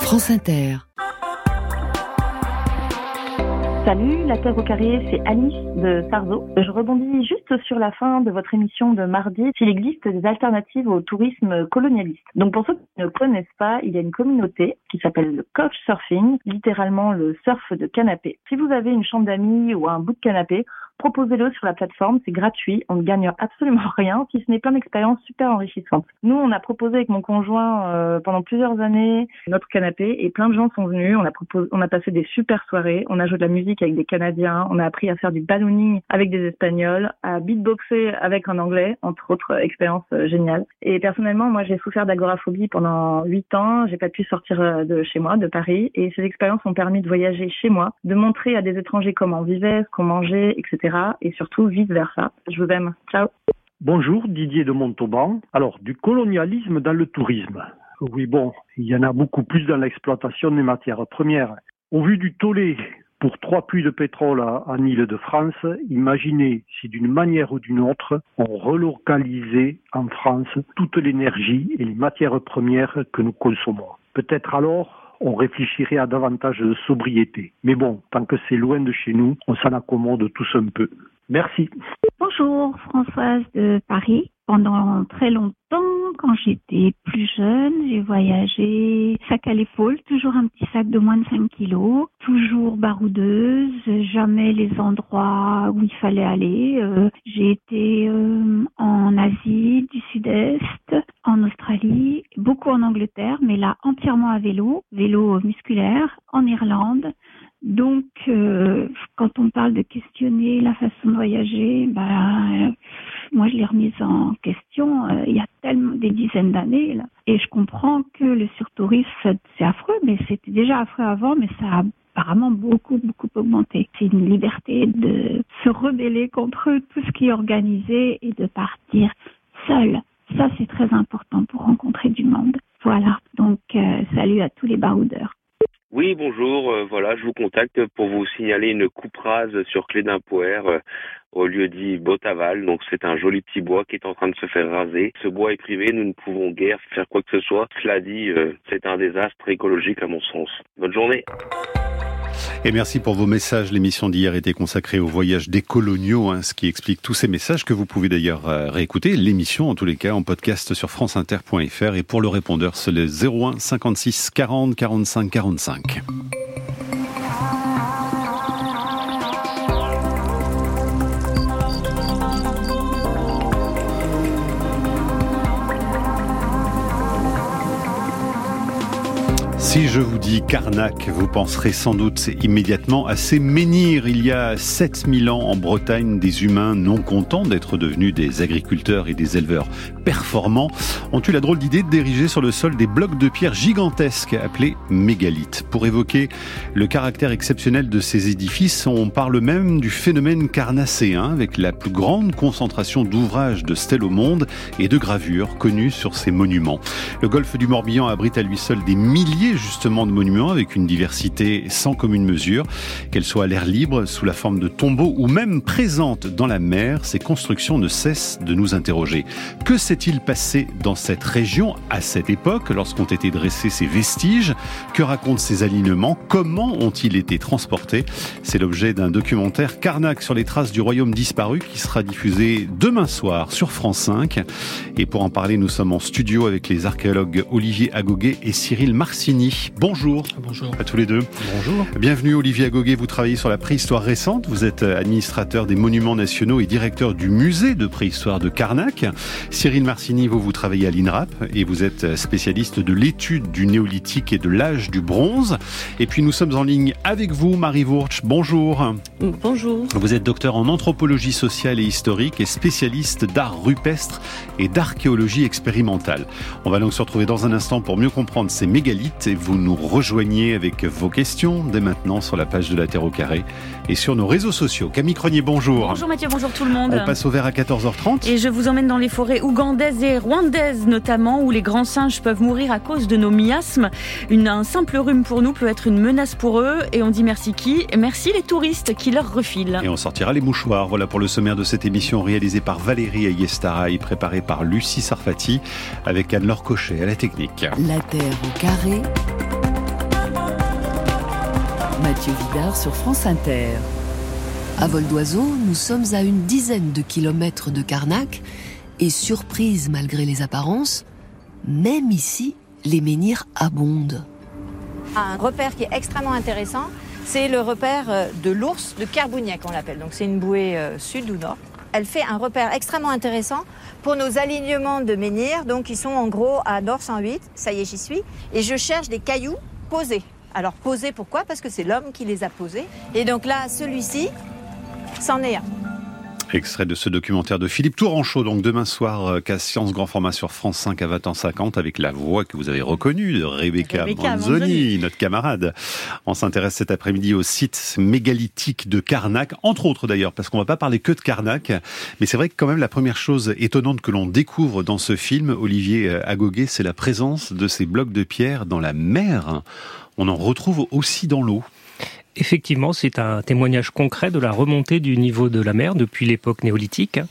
France Inter. Salut, la Terre au carré, c'est Alice de Sarzeau. Je rebondis juste sur la fin de votre émission de mardi, s'il existe des alternatives au tourisme colonialiste. Donc pour ceux qui ne connaissent pas, il y a une communauté qui s'appelle le couchsurfing, littéralement le surf de canapé. Si vous avez une chambre d'amis ou un bout de canapé, proposez-le sur la plateforme, c'est gratuit, on ne gagne absolument rien, si ce n'est plein d'expériences super enrichissantes. Nous, on a proposé avec mon conjoint pendant plusieurs années notre canapé et plein de gens sont venus, on a passé des super soirées, on a joué de la musique avec des Canadiens, on a appris à faire du ballooning avec des Espagnols, à beatboxer avec un Anglais, entre autres expériences géniales. Et personnellement, moi j'ai souffert d'agoraphobie pendant 8 ans, j'ai pas pu sortir de chez moi, de Paris, et ces expériences ont permis de voyager chez moi, de montrer à des étrangers comment on vivait, ce qu'on mangeait, etc. Et surtout vice-versa. Je vous aime. Ciao. Bonjour, Didier de Montauban. Alors, du colonialisme dans le tourisme. Oui, bon, il y en a beaucoup plus dans l'exploitation des matières premières. Au vu du tollé pour 3 puits de pétrole en Île-de-France, imaginez si d'une manière ou d'une autre, on relocalisait en France toute l'énergie et les matières premières que nous consommons. Peut-être alors on réfléchirait à davantage de sobriété. Mais bon, tant que c'est loin de chez nous, on s'en accommode tous un peu. Merci. Bonjour, Françoise de Paris. Pendant très longtemps, quand j'étais plus jeune, j'ai voyagé sac à l'épaule, toujours un petit sac de moins de 5 kilos, toujours baroudeuse, jamais les endroits où il fallait aller. J'ai été en Asie du Sud-Est, en Australie, beaucoup en Angleterre, mais là entièrement à vélo musculaire, en Irlande. Donc, quand on parle de questionner la façon de voyager, moi je l'ai remise en question il y a tellement des dizaines d'années là. Et je comprends que le surtourisme c'est affreux, mais c'était déjà affreux avant, mais ça a apparemment beaucoup augmenté. C'est une liberté de se rebeller contre tout ce qui est organisé et de partir seul. Ça c'est très important pour rencontrer du monde. Voilà, donc salut à tous les baroudeurs. Oui, bonjour, je vous contacte pour vous signaler une coupe rase sur Clé d'Impoer au lieu dit Botaval. Donc c'est un joli petit bois qui est en train de se faire raser. Ce bois est privé, nous ne pouvons guère faire quoi que ce soit. Cela dit, c'est un désastre écologique à mon sens. Bonne journée. Et merci pour vos messages. L'émission d'hier était consacrée au voyage des coloniaux, ce qui explique tous ces messages que vous pouvez d'ailleurs réécouter. L'émission, en tous les cas, en podcast sur franceinter.fr. Et pour le répondeur, c'est le 01 56 40 45 45. Si je vous dis Carnac, vous penserez sans doute immédiatement à ces menhirs. Il y a 7000 ans en Bretagne, des humains non contents d'être devenus des agriculteurs et des éleveurs performants ont eu la drôle d'idée d'ériger sur le sol des blocs de pierre gigantesques appelés mégalithes. Pour évoquer le caractère exceptionnel de ces édifices, on parle même du phénomène carnacéen avec la plus grande concentration d'ouvrages de stèles au monde et de gravures connues sur ces monuments. Le golfe du Morbihan abrite à lui seul des milliers justement de monuments avec une diversité sans commune mesure. Qu'elles soient à l'air libre, sous la forme de tombeaux ou même présentes dans la mer, ces constructions ne cessent de nous interroger. Que s'est-il passé dans cette région à cette époque lorsqu'ont été dressés ces vestiges? Que racontent ces alignements? Comment ont-ils été transportés? C'est l'objet d'un documentaire Carnac sur les traces du royaume disparu qui sera diffusé demain soir sur France 5. Et pour en parler, nous sommes en studio avec les archéologues Olivier Agoguet et Cyril Marcini. Bonjour. Bonjour à tous les deux. Bonjour. Bienvenue Olivier Agoguet, vous travaillez sur la préhistoire récente, vous êtes administrateur des monuments nationaux et directeur du musée de préhistoire de Carnac. Cyril Marcini, vous travaillez à l'INRAP et vous êtes spécialiste de l'étude du néolithique et de l'âge du bronze. Et puis nous sommes en ligne avec vous, Marie Wurtsch. Bonjour. Bonjour. Vous êtes docteur en anthropologie sociale et historique et spécialiste d'art rupestre et d'archéologie expérimentale. On va donc se retrouver dans un instant pour mieux comprendre ces mégalithes et vous nous rejoignez avec vos questions dès maintenant sur la page de la Terre au carré et sur nos réseaux sociaux. Camille Cronier, bonjour. Bonjour Mathieu, bonjour tout le monde. On passe au vert à 14h30. Et je vous emmène dans les forêts ougandaises et rwandaises notamment, où les grands singes peuvent mourir à cause de nos miasmes. Un simple rhume pour nous peut être une menace pour eux. Et on dit merci qui? Merci les touristes qui leur refilent. Et on sortira les mouchoirs. Voilà pour le sommaire de cette émission réalisée par Valérie Ayestara et préparée par Lucie Sarfati avec Anne-Laure Cochet à la technique. La Terre au carré. Mathieu Vidard sur France Inter. À vol d'oiseau, nous sommes à une dizaine de kilomètres de Carnac et surprise malgré les apparences, même ici, les menhirs abondent. Un repère qui est extrêmement intéressant, c'est le repère de l'ours de Kerbouniac, on l'appelle. Donc c'est une bouée sud ou nord. Elle fait un repère extrêmement intéressant pour nos alignements de menhirs. Donc ils sont en gros à Nord 108, ça y est j'y suis. Et je cherche des cailloux posés. Alors posés pourquoi ? Parce que c'est l'homme qui les a posés. Et donc là, celui-ci, c'en est un. Extrait de ce documentaire de Philippe Touranchot, donc demain soir, Science grand format sur France 5 à 20h50, avec la voix que vous avez reconnue de Rebecca Manzoni, notre camarade. On s'intéresse cet après-midi au site mégalithique de Carnac, entre autres d'ailleurs, parce qu'on va pas parler que de Carnac, mais c'est vrai que quand même la première chose étonnante que l'on découvre dans ce film, Olivier Agoguet, c'est la présence de ces blocs de pierre dans la mer. On en retrouve aussi dans l'eau. Effectivement, c'est un témoignage concret de la remontée du niveau de la mer depuis l'époque néolithique.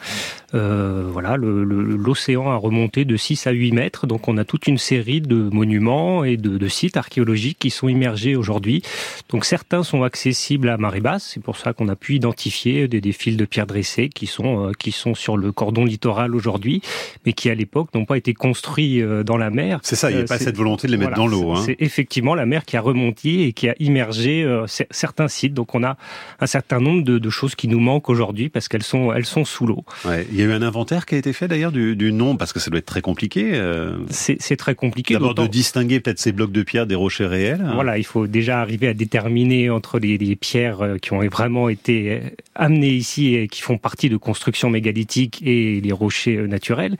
L'océan a remonté de 6 à 8 mètres, donc on a toute une série de monuments et de sites archéologiques qui sont immergés aujourd'hui. Donc certains sont accessibles à marée basse, c'est pour ça qu'on a pu identifier des fils de pierre dressés qui sont sur le cordon littoral aujourd'hui, mais qui à l'époque n'ont pas été construits dans la mer. C'est ça, il n'y a pas cette volonté de les mettre dans l'eau. C'est effectivement la mer qui a remonté et qui a immergé certains sites. Donc on a un certain nombre de choses qui nous manquent aujourd'hui parce qu'elles sont sous l'eau. Ouais. Il y a eu un inventaire qui a été fait d'ailleurs du nombre, parce que ça doit être très compliqué. C'est très compliqué. D'abord de distinguer peut-être ces blocs de pierre des rochers réels. Voilà, il faut déjà arriver à déterminer entre les pierres qui ont vraiment été amenées ici et qui font partie de constructions mégalithiques et les rochers naturels.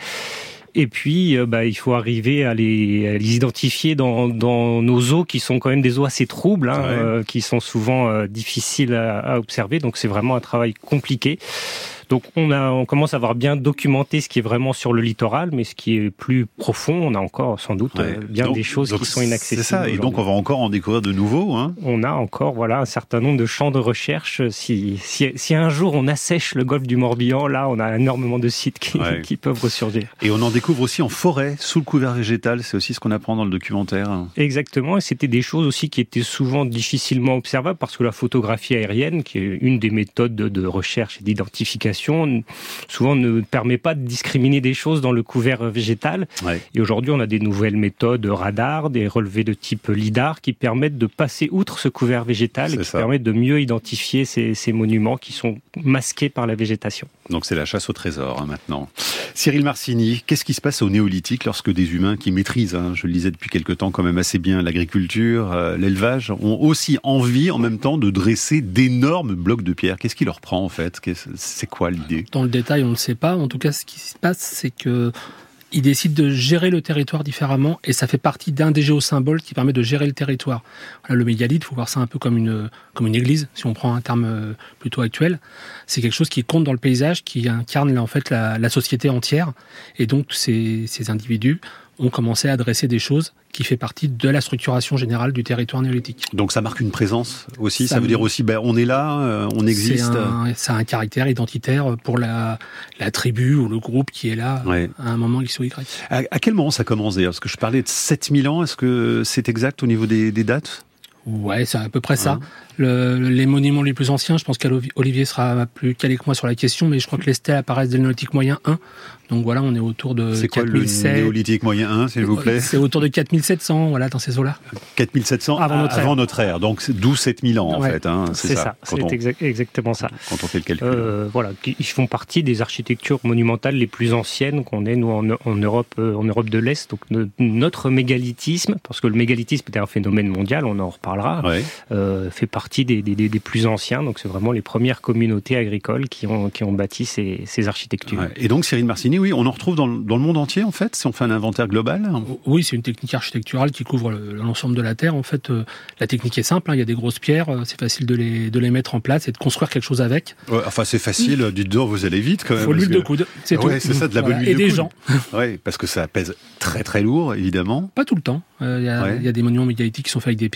Et puis, il faut arriver à les identifier dans nos eaux qui sont quand même des eaux assez troubles, qui sont souvent difficiles à observer. Donc, c'est vraiment un travail compliqué. Donc on commence à avoir bien documenté ce qui est vraiment sur le littoral, mais ce qui est plus profond, on a encore sans doute des choses qui sont inaccessibles. C'est ça, et donc on va encore en découvrir de nouveaux. On a encore un certain nombre de champs de recherche. Si un jour on assèche le golfe du Morbihan, là on a énormément de sites qui peuvent ressurgir. Et on en découvre aussi en forêt, sous le couvert végétal, c'est aussi ce qu'on apprend dans le documentaire. Exactement, et c'était des choses aussi qui étaient souvent difficilement observables, parce que la photographie aérienne, qui est une des méthodes de recherche et d'identification, souvent ne permet pas de discriminer des choses dans le couvert végétal. Et aujourd'hui, on a des nouvelles méthodes radar, des relevés de type lidar qui permettent de passer outre ce couvert végétal et qui permettent de mieux identifier ces monuments qui sont masqués par la végétation. Donc c'est la chasse au trésor maintenant. Cyril Marcini, qu'est-ce qui se passe au néolithique lorsque des humains qui maîtrisent, je le disais depuis quelque temps quand même assez bien, l'agriculture, l'élevage, ont aussi envie en même temps de dresser d'énormes blocs de pierre? Qu'est-ce qui leur prend en fait? C'est quoi l'idée? Dans le détail, on ne le sait pas. En tout cas, ce qui se passe, c'est que ils décident de gérer le territoire différemment, et ça fait partie d'un des géosymboles qui permet de gérer le territoire. Voilà, le mégalithe, il faut voir ça un peu comme une église, si on prend un terme plutôt actuel. C'est quelque chose qui compte dans le paysage, qui incarne en fait la société entière, et donc ces individus ont commencé à dresser des choses qui fait partie de la structuration générale du territoire néolithique. Donc ça marque une présence aussi, ça veut dire aussi on est là, on existe. C'est un caractère identitaire pour la tribu ou le groupe qui est là à un moment X ou Y. À quel moment ça commence d'ailleurs? Parce que je parlais de 7000 ans, est-ce que c'est exact au niveau des dates? Ouais, c'est à peu près ça. Les monuments les plus anciens, je pense qu'Olivier sera plus calé que moi sur la question, mais je crois que les stèles apparaissent dès le néolithique moyen 1. Donc voilà, on est autour de 4700. C'est quoi le néolithique moyen 1, s'il vous plaît? C'est autour de 4700, voilà, dans ces eaux-là. 4700 avant notre ère, donc d'où 7000 ans en fait. C'est ça, c'est exactement ça. Quand on fait le calcul. Ils font partie des architectures monumentales les plus anciennes qu'on ait, nous, en Europe de l'Est. Donc notre mégalithisme, parce que le mégalithisme était un phénomène mondial, on en reparlera, fait partie des plus anciens. Donc c'est vraiment les premières communautés agricoles qui ont bâti ces architectures. Et donc Cyril Marcini, oui, on en retrouve dans le monde entier en fait, si on fait un inventaire global? Oui, c'est une technique architecturale qui couvre l'ensemble de la Terre. En fait, la technique est simple, il y a des grosses pierres, c'est facile de les mettre en place et de construire quelque chose avec. C'est facile, dites donc, vous allez vite quand même. Il faut l'huile de coude, c'est tout. C'est ça, de la bonne huile de coude. Et des gens. Oui, parce que ça pèse très très lourd, évidemment. Pas tout le temps. Il y a des monuments mégalithiques qui sont faits avec des pierres qui sont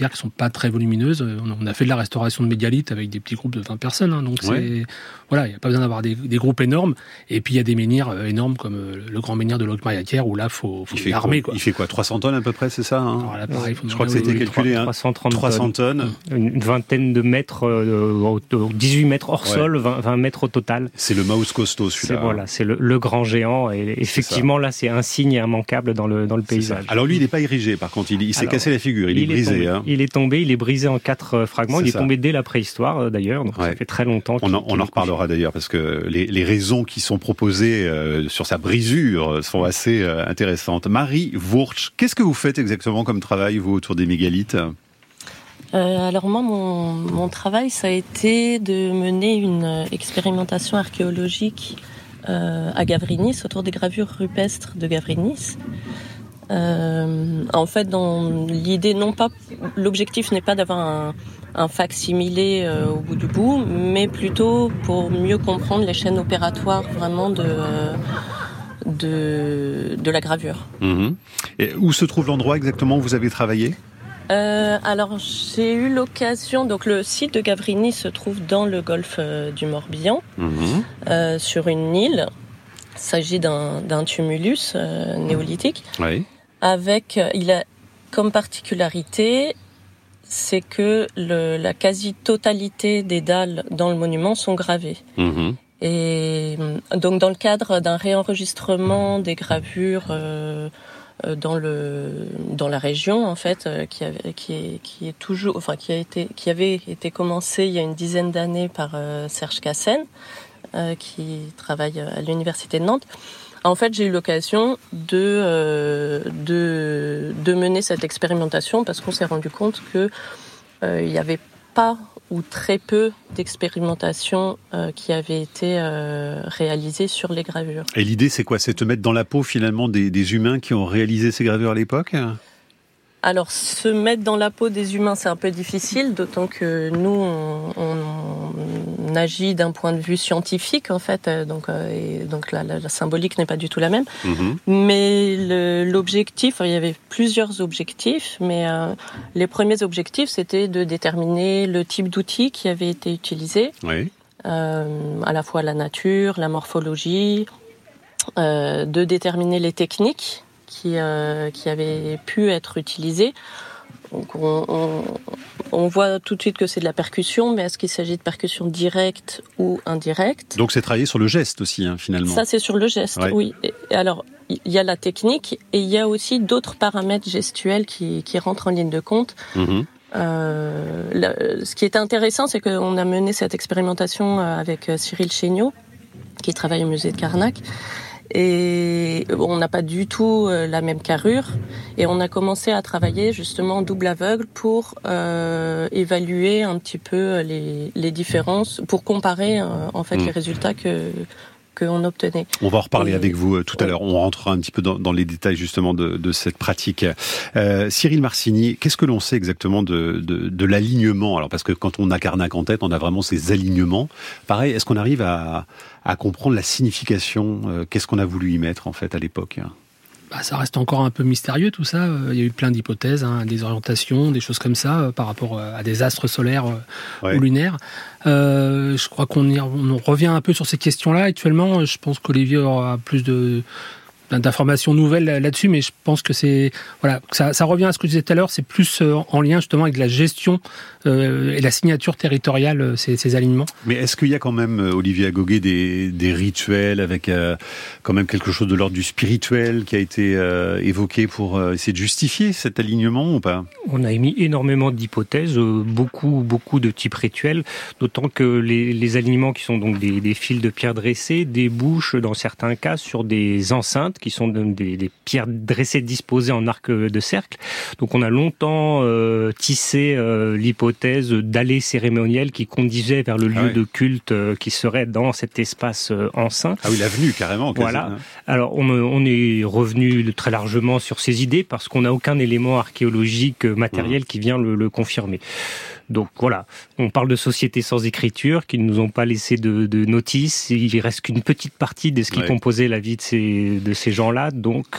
pas très volumineuse. On a fait de la restauration de mégalithes avec des petits groupes de 20 personnes. Donc voilà, il n'y a pas besoin d'avoir des groupes énormes. Et puis il y a des menhirs énormes comme le grand menhir de Locmariaquer où là, faut une armée. Il fait quoi, 300 tonnes à peu près, c'est ça Alors là, pareil, je crois que c'était calculé. 300 tonnes. Une vingtaine de mètres, 18 mètres hors sol, 20 mètres au total. C'est le Maus costaud, celui-là. C'est le grand géant. Et effectivement, là, c'est un signe immanquable dans le paysage. Alors lui, il n'est pas érigé, par contre. Il s'est cassé la figure, il est brisé. Il est tombé, il est brisé en 4 fragments. Il est tombé dès la préhistoire, d'ailleurs. Donc ça fait très longtemps. On en reparlera d'ailleurs, parce que les raisons qui sont proposées sur sa brisure sont assez intéressantes. Marie Wurtsch, qu'est-ce que vous faites exactement comme travail, vous, autour des mégalithes ? Alors moi, mon travail, ça a été de mener une expérimentation archéologique à Gavrinis, autour des gravures rupestres de Gavrinis. En fait, dans l'idée, l'objectif n'est pas d'avoir un fac-similé au bout du bout, mais plutôt pour mieux comprendre les chaînes opératoires vraiment de la gravure. Et où se trouve l'endroit exactement où vous avez travaillé ? Alors j'ai eu l'occasion, donc le site de Gavrinis se trouve dans le golfe du Morbihan, sur une île. Il s'agit d'un tumulus néolithique. Oui. Il a comme particularité, c'est que la quasi-totalité des dalles dans le monument sont gravées. Et donc dans le cadre d'un réenregistrement des gravures dans la région, en fait, qui avait été commencé il y a une dizaine d'années par Serge Cassen, qui travaille à l'université de Nantes. En fait, j'ai eu l'occasion de mener cette expérimentation parce qu'on s'est rendu compte que il y avait pas ou très peu d'expérimentations qui avaient été réalisées sur les gravures. Et l'idée, c'est quoi ? C'est de te mettre dans la peau, finalement, des humains qui ont réalisé ces gravures à l'époque ? Alors, se mettre dans la peau des humains, c'est un peu difficile, d'autant que nous, on agit d'un point de vue scientifique, en fait, donc la symbolique n'est pas du tout la même. Mais l'objectif, il y avait plusieurs objectifs, mais les premiers objectifs, c'était de déterminer le type d'outil qui avait été utilisé, à la fois la nature, la morphologie, de déterminer les techniques qui avaient pu être utilisées. Donc on voit tout de suite que c'est de la percussion, mais est-ce qu'il s'agit de percussion directe ou indirecte ? Donc c'est travailler sur le geste aussi, finalement. Ça, c'est sur le geste, oui. Et alors, il y a la technique et il y a aussi d'autres paramètres gestuels qui rentrent en ligne de compte. Ce qui est intéressant, c'est qu'on a mené cette expérimentation avec Cyril Chéniaud, qui travaille au musée de Carnac. Et on n'a pas du tout la même carrure. Et on a commencé à travailler justement en double aveugle pour évaluer un petit peu les différences, pour comparer en fait les résultats qu'on obtenait. On va en reparler avec vous tout à l'heure. On rentrera un petit peu dans les détails justement de cette pratique. Cyril Marcini, qu'est-ce que l'on sait exactement de l'alignement ? Alors parce que quand on a Carnac en tête, on a vraiment ces alignements. Pareil, est-ce qu'on arrive à comprendre la signification ? Qu'est-ce qu'on a voulu y mettre en fait à l'époque ? Ça reste encore un peu mystérieux tout ça. Il y a eu plein d'hypothèses, des orientations, des choses comme ça par rapport à des astres solaires ou lunaires. Je crois on revient un peu sur ces questions-là actuellement. Je pense qu'Olivier aura plus d'informations nouvelles là-dessus, mais je pense que ça revient à ce que je disais tout à l'heure. C'est plus en lien justement avec la gestion et la signature territoriale, ces alignements. Mais est-ce qu'il y a quand même, Olivier Agoguet, des rituels avec quand même quelque chose de l'ordre du spirituel qui a été évoqué pour essayer de justifier cet alignement ou pas ? On a émis énormément d'hypothèses, beaucoup de types rituels, d'autant que les alignements qui sont donc des fils de pierre dressés débouchent dans certains cas sur des enceintes qui sont des pierres dressées disposées en arc de cercle. Donc on a longtemps tissé l'hypothèse d'allées cérémonielles qui conduisaient vers le lieu de culte qui serait dans cet espace enceint. Ah oui, l'avenue carrément. Voilà. Alors on est revenu très largement sur ces idées parce qu'on n'a aucun élément archéologique matériel qui vient le confirmer. Donc voilà, on parle de sociétés sans écriture qui ne nous ont pas laissé de notice. Il reste qu'une petite partie de ce qui composait la vie de ces gens-là. Donc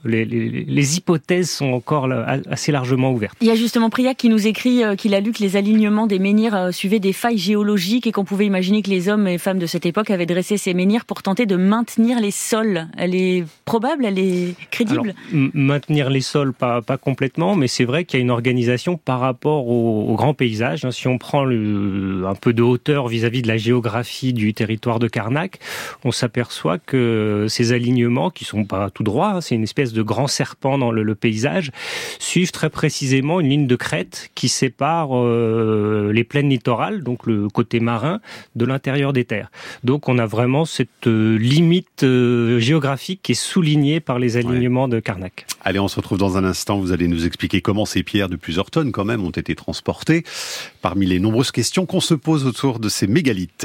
les hypothèses sont encore assez largement ouvertes. Il y a justement Priac qui nous écrit qu'il a lu que les alignements des menhirs suivaient des failles géologiques et qu'on pouvait imaginer que les hommes et femmes de cette époque avaient dressé ces menhirs pour tenter de maintenir les sols. Elle est probable, elle est crédible? Alors, maintenir les sols, pas complètement, mais c'est vrai qu'il y a une organisation par rapport au grand paysage. Si on prend un peu de hauteur vis-à-vis de la géographie du territoire de Carnac, on s'aperçoit que ces alignements, qui sont pas tout droits, c'est une espèce de grand serpent dans le paysage, suivent très précisément une ligne de crête qui sépare les plaines littorales, donc le côté marin, de l'intérieur des terres. Donc on a vraiment cette limite géographique qui est soulignée par les alignements de Carnac. Allez, on se retrouve dans un instant. Vous allez nous expliquer comment ces pierres de plusieurs tonnes quand même ont été transportées, parmi les nombreuses questions qu'on se pose autour de ces mégalithes.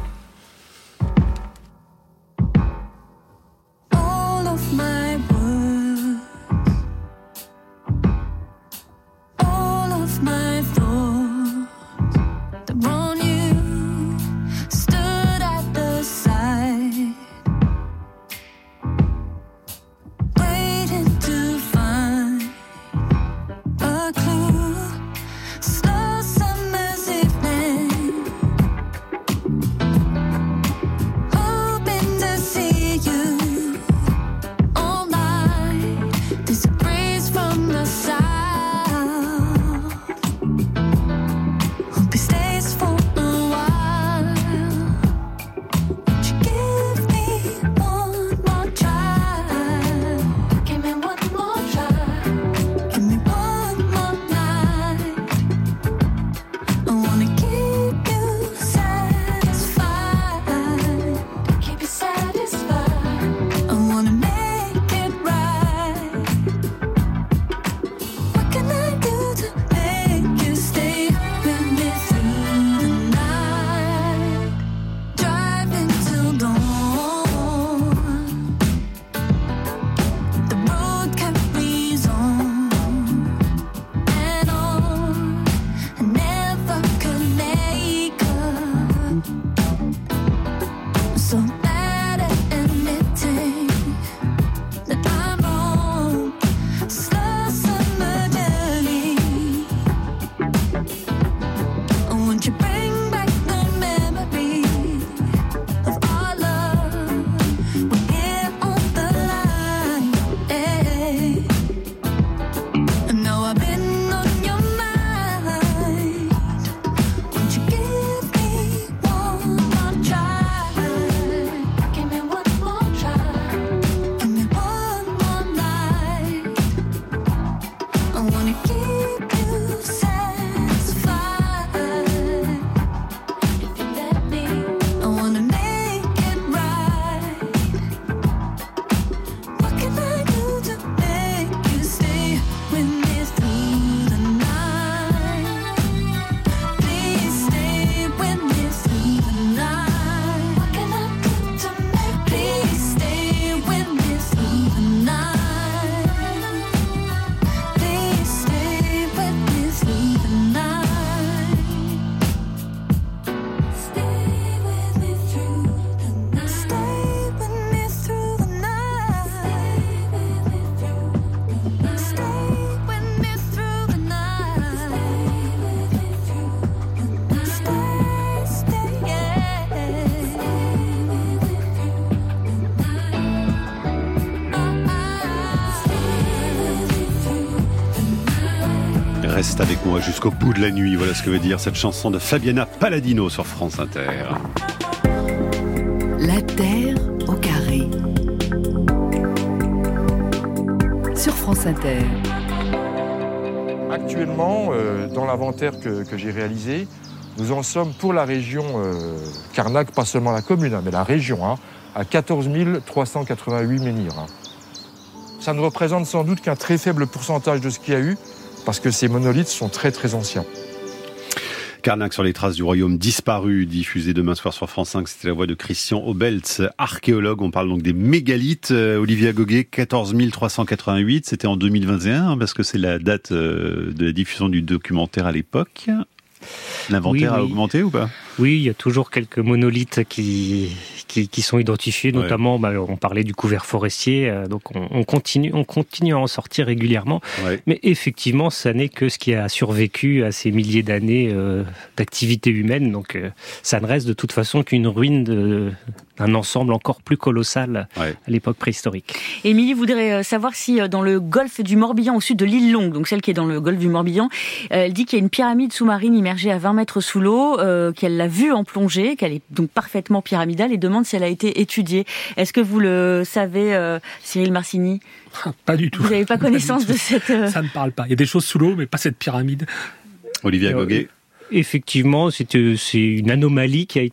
Reste avec moi jusqu'au bout de la nuit. Voilà ce que veut dire cette chanson de Fabiana Palladino sur France Inter. La Terre au carré. Sur France Inter. Actuellement, dans l'inventaire que j'ai réalisé, nous en sommes pour la région Carnac, pas seulement la commune, mais la région, à 14 388 menhirs. Ça ne représente sans doute qu'un très faible pourcentage de ce qu'il y a eu, parce que ces monolithes sont très très anciens. Carnac sur les traces du royaume disparu, diffusé demain soir sur France 5, c'était la voix de Christian Obelz, archéologue. On parle donc des mégalithes. Olivia Goguet, 14 388, c'était en 2021, parce que c'est la date de la diffusion du documentaire à l'époque. L'inventaire a augmenté ou pas ? Oui, il y a toujours quelques monolithes qui sont identifiés, notamment, on parlait du couvert forestier, donc on continue à en sortir régulièrement. Ouais. Mais effectivement, ça n'est que ce qui a survécu à ces milliers d'années d'activité humaine, donc ça ne reste de toute façon qu'une ruine d'un ensemble encore plus colossal à l'époque préhistorique. Émilie voudrait savoir si dans le golfe du Morbihan, au sud de l'île Longue, donc celle qui est dans le golfe du Morbihan, elle dit qu'il y a une pyramide sous-marine immergée à 20 mètres sous l'eau, qu'elle l'a vue en plongée, qu'elle est donc parfaitement pyramidale et demande si elle a été étudiée. Est-ce que vous le savez, Cyril Marcini ? Pas du tout. Vous n'avez pas connaissance de cette... Ça ne me parle pas. Il y a des choses sous l'eau, mais pas cette pyramide. Olivier Agoguet. Effectivement, c'est une anomalie qui a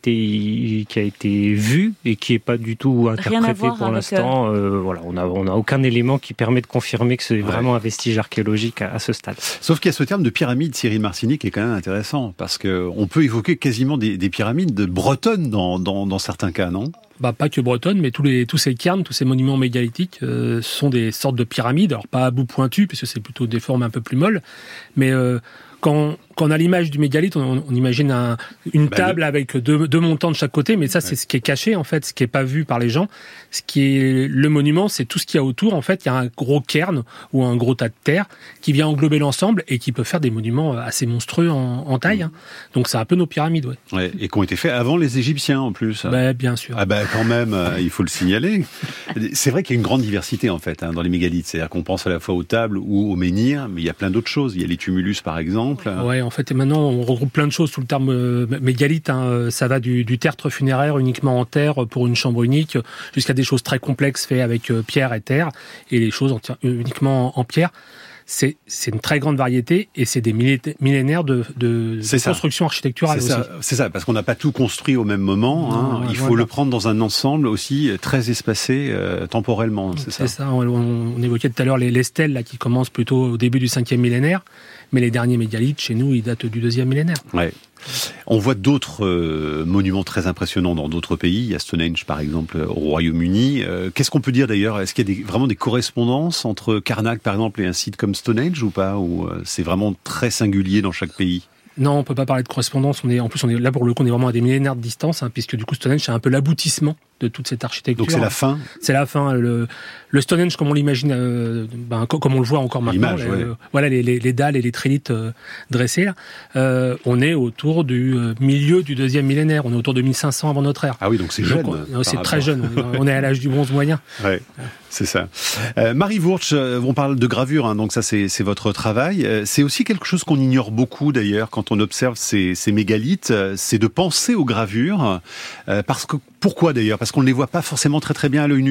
été vue et qui n'est pas du tout interprétée pour l'instant. On n'a aucun élément qui permet de confirmer que c'est vraiment un vestige archéologique à ce stade. Sauf qu'il y a ce terme de pyramide, Cyril Marcini, qui est quand même intéressant, parce qu'on peut évoquer quasiment des pyramides bretonnes dans certains cas, non ? Pas que bretonnes, mais tous ces cairns, tous ces monuments mégalithiques sont des sortes de pyramides, alors pas à bout pointu, puisque c'est plutôt des formes un peu plus molles, mais... Quand on a l'image du mégalithe, on imagine une table avec deux montants de chaque côté, mais ça, c'est ce qui est caché, en fait, ce qui est pas vu par les gens. Ce qui est le monument, c'est tout ce qu'il y a autour. En fait, il y a un gros cairn ou un gros tas de terre qui vient englober l'ensemble et qui peut faire des monuments assez monstrueux en taille. Hein. Donc, c'est un peu nos pyramides, ouais, et qui ont été faits avant les Égyptiens, en plus. Bien sûr. Quand même, il faut le signaler. C'est vrai qu'il y a une grande diversité, en fait, dans les mégalithes. C'est-à-dire qu'on pense à la fois aux tables ou aux menhirs, mais il y a plein d'autres choses. Il y a les tumulus, par exemple. Ouais, en fait, et maintenant, on regroupe plein de choses sous le terme mégalithe. Ça va du tertre funéraire uniquement en terre pour une chambre unique, jusqu'à des choses très complexes faites avec pierre et terre, et les choses uniquement en pierre. C'est une très grande variété et c'est des millénaires de construction architecturale aussi. C'est ça, parce qu'on n'a pas tout construit au même moment. Il faut le prendre dans un ensemble aussi très espacé temporellement. C'est ça. On évoquait tout à l'heure les stèles là, qui commencent plutôt au début du 5e millénaire, mais les derniers mégalithes, chez nous, ils datent du 2e millénaire. Ouais. On voit d'autres monuments très impressionnants dans d'autres pays. Il y a Stonehenge, par exemple, au Royaume-Uni. Qu'est-ce qu'on peut dire d'ailleurs ? Est-ce qu'il y a vraiment des correspondances entre Karnak, par exemple, et un site comme Stonehenge ou pas ? Ou c'est vraiment très singulier dans chaque pays ? Non, on peut pas parler de correspondance. On est là pour le coup, on est vraiment à des millénaires de distance, puisque du coup Stonehenge c'est un peu l'aboutissement de toute cette architecture. Donc c'est la fin. C'est la fin. Le Stonehenge, comme on l'imagine, comme on le voit encore maintenant, les dalles et les trilithes dressés. Là, on est autour du milieu du 2e millénaire. On est autour de 1500 avant notre ère. Ah oui, donc c'est jeune. C'est très jeune. On est à l'âge du bronze moyen. Ouais. C'est ça. Marie Wurtsch, on parle de gravure, donc ça c'est votre travail. C'est aussi quelque chose qu'on ignore beaucoup d'ailleurs quand on observe ces mégalithes, c'est de penser aux gravures. Pourquoi d'ailleurs ? Parce qu'on ne les voit pas forcément très très bien à l'œil nu ?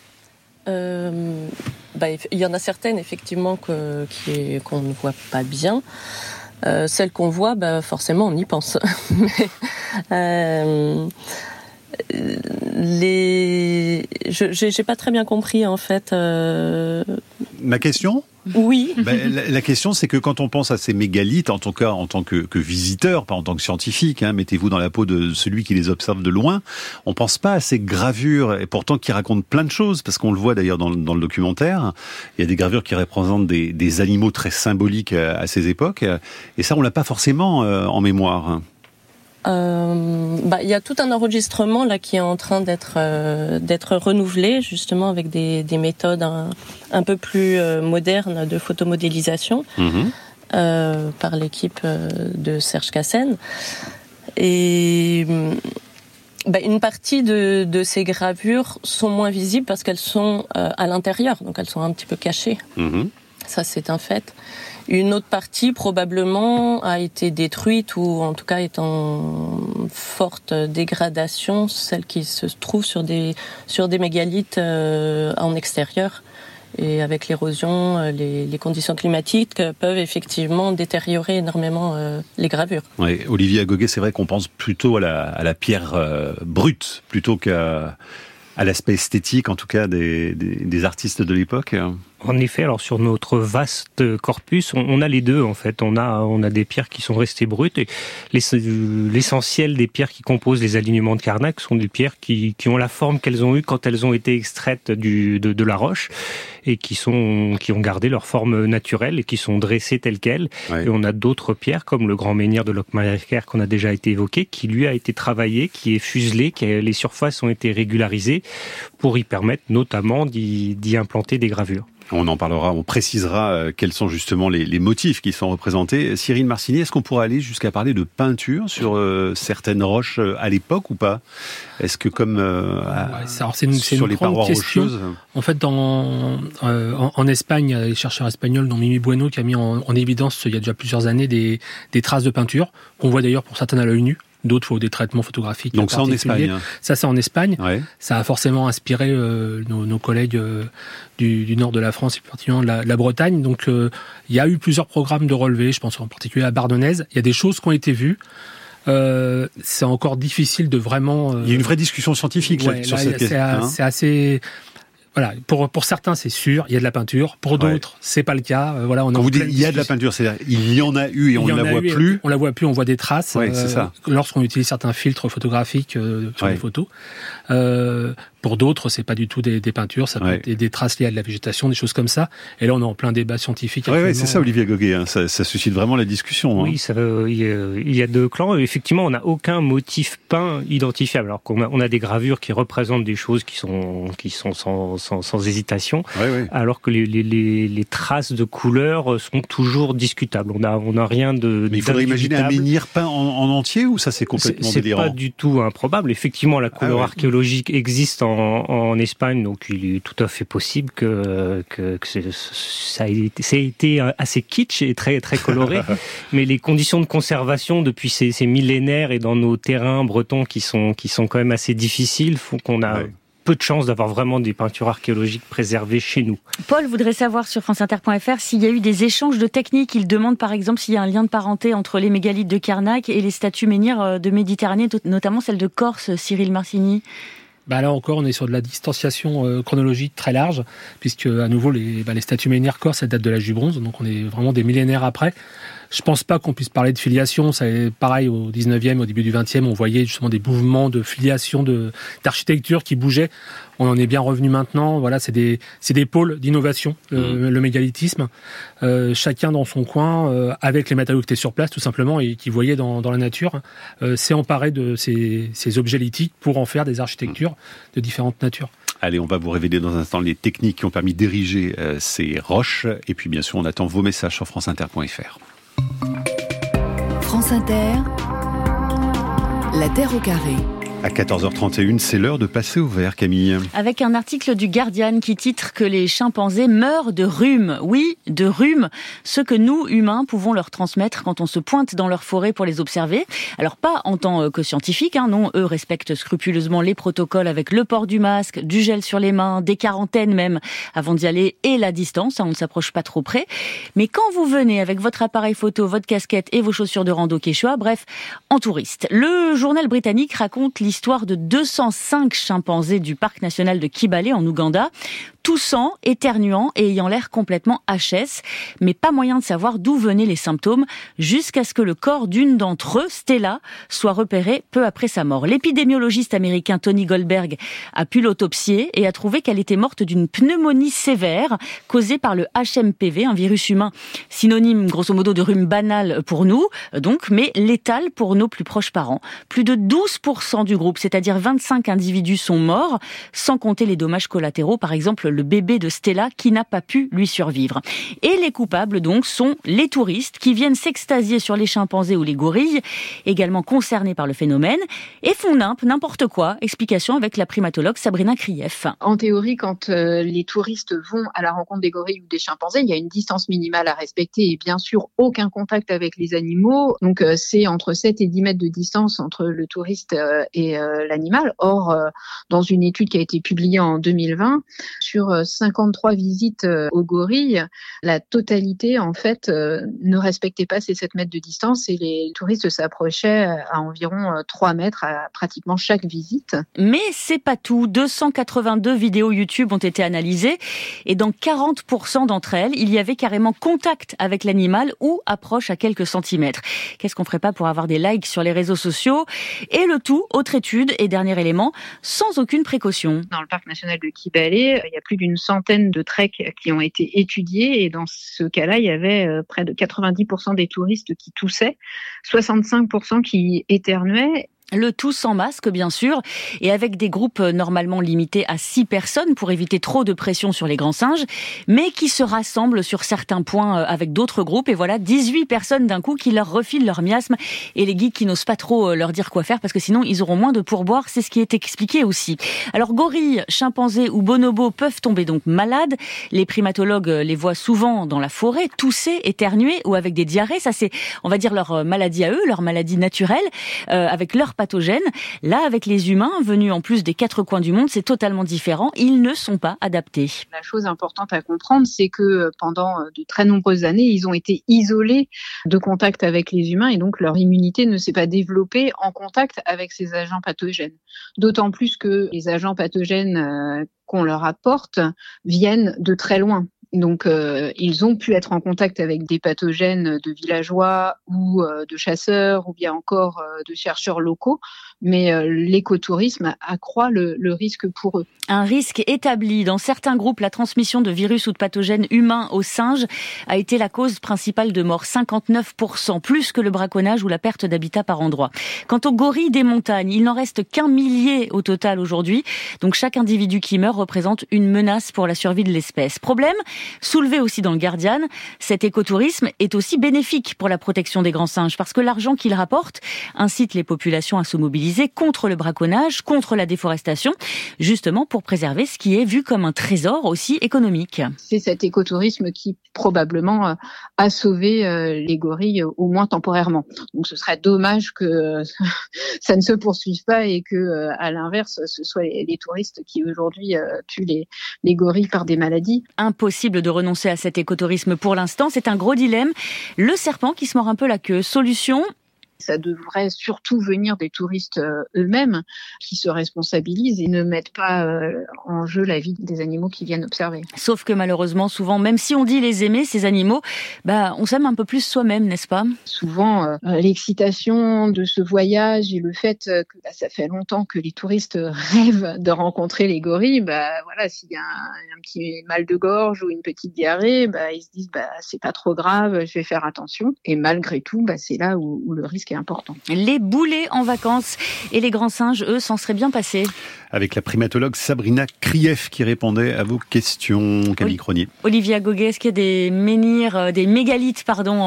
Il y en a certaines effectivement qu'on ne voit pas bien. Celles qu'on voit, forcément on y pense. J'ai pas très bien compris en fait. Ma question ? Oui. La question, c'est que quand on pense à ces mégalithes, en tant que visiteur, pas en tant que scientifique, mettez-vous dans la peau de celui qui les observe de loin, on pense pas à ces gravures, et pourtant qui racontent plein de choses, parce qu'on le voit d'ailleurs dans le documentaire, il y a des gravures qui représentent des animaux très symboliques à ces époques, et ça on l'a pas forcément en mémoire. Il y a tout un enregistrement là qui est en train d'être renouvelé justement avec des méthodes un peu plus modernes de photomodélisation par l'équipe de Serge Cassen. Et une partie de ces gravures sont moins visibles parce qu'elles sont à l'intérieur, donc elles sont un petit peu cachées. Ça, c'est un fait. Une autre partie, probablement, a été détruite ou en tout cas est en forte dégradation, celle qui se trouve sur des mégalithes en extérieur. Et avec l'érosion, les conditions climatiques peuvent effectivement détériorer énormément les gravures. Oui, Olivier Agoguet, c'est vrai qu'on pense plutôt à la pierre brute plutôt qu'à l'aspect esthétique, en tout cas des artistes de l'époque. En effet, alors sur notre vaste corpus, on a les deux en fait. On a des pierres qui sont restées brutes et l'essentiel des pierres qui composent les alignements de Carnac sont des pierres qui ont la forme qu'elles ont eue quand elles ont été extraites de la roche et qui ont gardé leur forme naturelle et qui sont dressées telles quelles. Ouais. Et on a d'autres pierres comme le grand menhir de Locmaker qu'on a déjà été évoqué, qui lui a été travaillé, qui est fuselé, les surfaces ont été régularisées pour y permettre notamment d'y implanter des gravures. On en parlera, on précisera quels sont justement les motifs qui sont représentés. Cyril Marcini, est-ce qu'on pourrait aller jusqu'à parler de peinture sur certaines roches à l'époque ou pas ? Est-ce que comme c'est une les parois rocheuses, en fait, en Espagne, il y a des chercheurs espagnols, dont Mimi Bueno, qui a mis en évidence il y a déjà plusieurs années des traces de peinture qu'on voit d'ailleurs pour certaines à l'œil nu. D'autres font des traitements photographiques. Donc ça en Espagne. Ça c'est en Espagne. Ouais. Ça a forcément inspiré nos collègues du nord de la France et particulièrement de la Bretagne. Donc il y a eu plusieurs programmes de relevés. Je pense en particulier à Bardonnaise. Il y a des choses qui ont été vues. C'est encore difficile de vraiment. Il y a une vraie discussion scientifique sur cette question. C'est assez. Voilà, pour certains c'est sûr, il y a de la peinture. Pour d'autres, c'est pas le cas. Voilà, quand vous dites il y a de la peinture, c'est-à-dire il y en a eu et on ne la voit plus. On la voit plus, on voit des traces. Ouais, c'est ça. Lorsqu'on utilise certains filtres photographiques sur les photos. Pour d'autres, c'est pas du tout des peintures, ça peut être des traces liées à de la végétation, des choses comme ça. Et là, on est en plein débat scientifique. Oui, c'est ça, Olivier Goguet. Hein. Ça suscite vraiment la discussion. Oui, il y a deux clans. Effectivement, on n'a aucun motif peint identifiable. Alors qu'on a des gravures qui représentent des choses qui sont sans hésitation, alors que les traces de couleurs sont toujours discutables. On a rien de. Mais il faudrait imaginer un menhir peint en entier ou ça c'est complètement délirant ? C'est pas du tout improbable. Effectivement, la couleur archéologique existe en Espagne, donc il est tout à fait possible que ça ait été assez kitsch et très très coloré. Mais les conditions de conservation depuis ces millénaires et dans nos terrains bretons qui sont quand même assez difficiles font qu'on a peu de chances d'avoir vraiment des peintures archéologiques préservées chez nous. Paul voudrait savoir sur franceinter.fr s'il y a eu des échanges de techniques. Il demande par exemple s'il y a un lien de parenté entre les mégalithes de Carnac et les statues menhirs de Méditerranée, notamment celle de Corse, Cyril Marcini. Là encore, on est sur de la distanciation chronologique très large, puisque à nouveau les statues menhirs corses, elles datent de l'âge du bronze, donc on est vraiment des millénaires après. Je pense pas qu'on puisse parler de filiation. C'est pareil au 19e, au début du 20e, on voyait justement des mouvements de filiation d'architecture qui bougeaient. On en est bien revenu maintenant. Voilà, c'est des pôles d'innovation, le mégalithisme. Chacun dans son coin, avec les matériaux qui étaient sur place, tout simplement, et qui voyaient dans la nature, s'est emparé de ces objets lithiques pour en faire des architectures de différentes natures. Allez, on va vous révéler dans un instant les techniques qui ont permis d'ériger ces roches. Et puis, bien sûr, on attend vos messages sur franceinter.fr. France Inter, la Terre au carré. À 14h31, c'est l'heure de passer au vert, Camille. Avec un article du Guardian qui titre que les chimpanzés meurent de rhume. Oui, de rhume, ce que nous, humains, pouvons leur transmettre quand on se pointe dans leur forêt pour les observer. Alors pas en tant que scientifiques, non, eux respectent scrupuleusement les protocoles avec le port du masque, du gel sur les mains, des quarantaines même avant d'y aller et la distance, on ne s'approche pas trop près. Mais quand vous venez avec votre appareil photo, votre casquette et vos chaussures de rando Quechua, bref, en touriste, le journal britannique raconte l'histoire de 205 chimpanzés du parc national de Kibale en Ouganda, toussant, éternuant et ayant l'air complètement HS, mais pas moyen de savoir d'où venaient les symptômes jusqu'à ce que le corps d'une d'entre eux, Stella, soit repéré peu après sa mort. L'épidémiologiste américain Tony Goldberg a pu l'autopsier et a trouvé qu'elle était morte d'une pneumonie sévère causée par le HMPV, un virus humain synonyme grosso modo de rhume banal pour nous, donc, mais létal pour nos plus proches parents. Plus de 12% du groupe, c'est-à-dire 25 individus sont morts, sans compter les dommages collatéraux, par exemple le bébé de Stella qui n'a pas pu lui survivre. Et les coupables donc sont les touristes qui viennent s'extasier sur les chimpanzés ou les gorilles, également concernés par le phénomène, et font n'importe quoi. Explication avec la primatologue Sabrina Krief. En théorie, quand les touristes vont à la rencontre des gorilles ou des chimpanzés, il y a une distance minimale à respecter et bien sûr aucun contact avec les animaux. Donc c'est entre 7 et 10 mètres de distance entre le touriste et chez l'animal. Or, dans une étude qui a été publiée en 2020, sur 53 visites aux gorilles, la totalité, en fait, ne respectait pas ces 7 mètres de distance et les touristes s'approchaient à environ 3 mètres à pratiquement chaque visite. Mais c'est pas tout. 282 vidéos YouTube ont été analysées et dans 40% d'entre elles, il y avait carrément contact avec l'animal ou approche à quelques centimètres. Qu'est-ce qu'on ferait pas pour avoir des likes sur les réseaux sociaux? Et le tout, autre étude et dernier élément, sans aucune précaution. Dans le parc national de Kibale, il y a plus d'une centaine de treks qui ont été étudiés et dans ce cas-là, il y avait près de 90% des touristes qui toussaient, 65% qui éternuaient. Le tout sans masque, bien sûr, et avec des groupes normalement limités à 6 personnes pour éviter trop de pression sur les grands singes, mais qui se rassemblent sur certains points avec d'autres groupes. Et voilà, 18 personnes d'un coup qui leur refilent leur miasme et les guides qui n'osent pas trop leur dire quoi faire parce que sinon ils auront moins de pourboire. C'est ce qui est expliqué aussi. Alors gorilles, chimpanzés ou bonobos peuvent tomber donc malades. Les primatologues les voient souvent dans la forêt, tousser, éternuer ou avec des diarrhées. Ça c'est, on va dire, leur maladie à eux, leur maladie naturelle, avec leur pathogènes. Là, avec les humains, venus en plus des 4 coins du monde, c'est totalement différent. Ils ne sont pas adaptés. La chose importante à comprendre, c'est que pendant de très nombreuses années, ils ont été isolés de contact avec les humains et donc leur immunité ne s'est pas développée en contact avec ces agents pathogènes. D'autant plus que les agents pathogènes qu'on leur apporte viennent de très loin. Donc, ils ont pu être en contact avec des pathogènes de villageois ou de chasseurs ou bien encore de chercheurs locaux, mais l'écotourisme accroît le risque pour eux. Un risque établi. Dans certains groupes, la transmission de virus ou de pathogènes humains aux singes a été la cause principale de mort, 59%, plus que le braconnage ou la perte d'habitat par endroit. Quant aux gorilles des montagnes, il n'en reste qu'un millier au total aujourd'hui. Donc chaque individu qui meurt représente une menace pour la survie de l'espèce. Problème soulevé aussi dans le Guardian, cet écotourisme est aussi bénéfique pour la protection des grands singes parce que l'argent qu'il rapporte incite les populations à se mobiliser contre le braconnage, contre la déforestation, justement pour préserver ce qui est vu comme un trésor aussi économique. C'est cet écotourisme qui probablement a sauvé les gorilles au moins temporairement. Donc ce serait dommage que ça ne se poursuive pas et que à l'inverse ce soit les touristes qui aujourd'hui tuent les gorilles par des maladies. Impossible de renoncer à cet écotourisme pour l'instant, c'est un gros dilemme. Le serpent qui se mord un peu la queue. Solution ? Ça devrait surtout venir des touristes eux-mêmes qui se responsabilisent et ne mettent pas en jeu la vie des animaux qui viennent observer. Sauf que malheureusement, souvent, même si on dit les aimer, ces animaux, on s'aime un peu plus soi-même, n'est-ce pas ? Souvent, l'excitation de ce voyage et le fait que ça fait longtemps que les touristes rêvent de rencontrer les gorilles, voilà, s'il y a un petit mal de gorge ou une petite diarrhée, ils se disent c'est pas trop grave, je vais faire attention. Et malgré tout, c'est là où le risque est important. Les boulets en vacances et les grands singes, eux, s'en seraient bien passés. Avec la primatologue Sabrina Krief qui répondait à vos questions, Camille Cronier. Olivia Goguet, est-ce qu'il y a des menhirs, des mégalithes,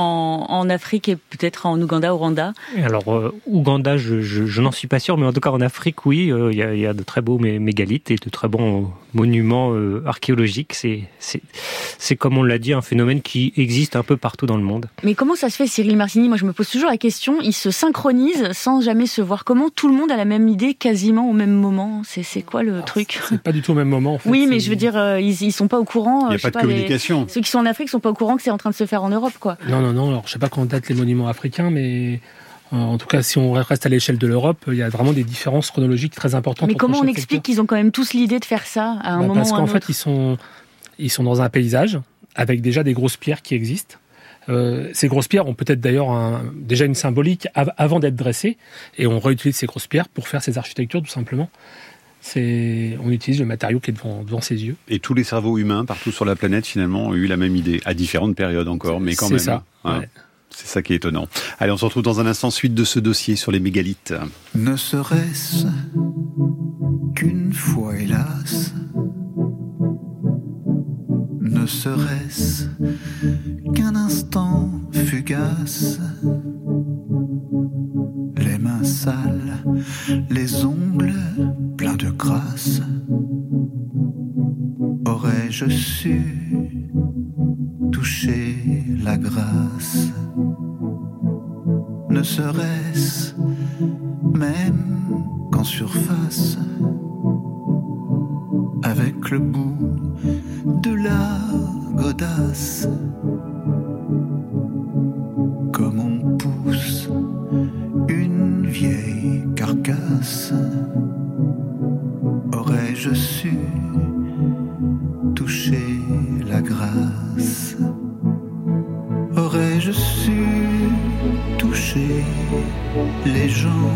en Afrique et peut-être en Ouganda, au Rwanda ? Alors, Ouganda, je n'en suis pas sûr, mais en tout cas en Afrique, oui, il y a de très beaux mégalithes et de très bons monuments archéologiques. C'est comme on l'a dit, un phénomène qui existe un peu partout dans le monde. Mais comment ça se fait, Cyril Martini ? Moi, je me pose toujours la question. Ils se synchronisent sans jamais se voir. Comment tout le monde a la même idée quasiment au même moment ? C'est quoi le truc ? C'est pas du tout au même moment, en fait. Oui, mais je veux dire, ils sont pas au courant. Il n'y a pas de communication. Ceux qui sont en Afrique sont pas au courant que c'est en train de se faire en Europe, quoi. Non. Alors, je sais pas quand date les monuments africains, mais en tout cas, si on reste à l'échelle de l'Europe, il y a vraiment des différences chronologiques très importantes. Mais comment on explique qu'ils ont quand même tous l'idée de faire ça à un moment ou à un autre ? Parce qu'en fait, ils sont dans un paysage avec déjà des grosses pierres qui existent. Ces grosses pierres ont peut-être d'ailleurs déjà une symbolique avant d'être dressées, et on réutilise ces grosses pierres pour faire ces architectures, tout simplement. On utilise le matériau qui est devant ses yeux. Et tous les cerveaux humains partout sur la planète finalement ont eu la même idée, à différentes périodes encore, mais quand même. C'est ça. Ouais. C'est ça qui est étonnant. Allez, on se retrouve dans un instant, suite de ce dossier sur les mégalithes. Ne serait-ce qu'une fois, hélas, ne serait-ce qu'un instant fugace, les mains sales, les ongles pleins de crasse, aurais-je su toucher la grâce ne serait-ce même qu'en surface, avec le bout de la godasse, comme on pousse une vieille carcasse. Aurais-je su toucher la grâce? Aurais-je su toucher les gens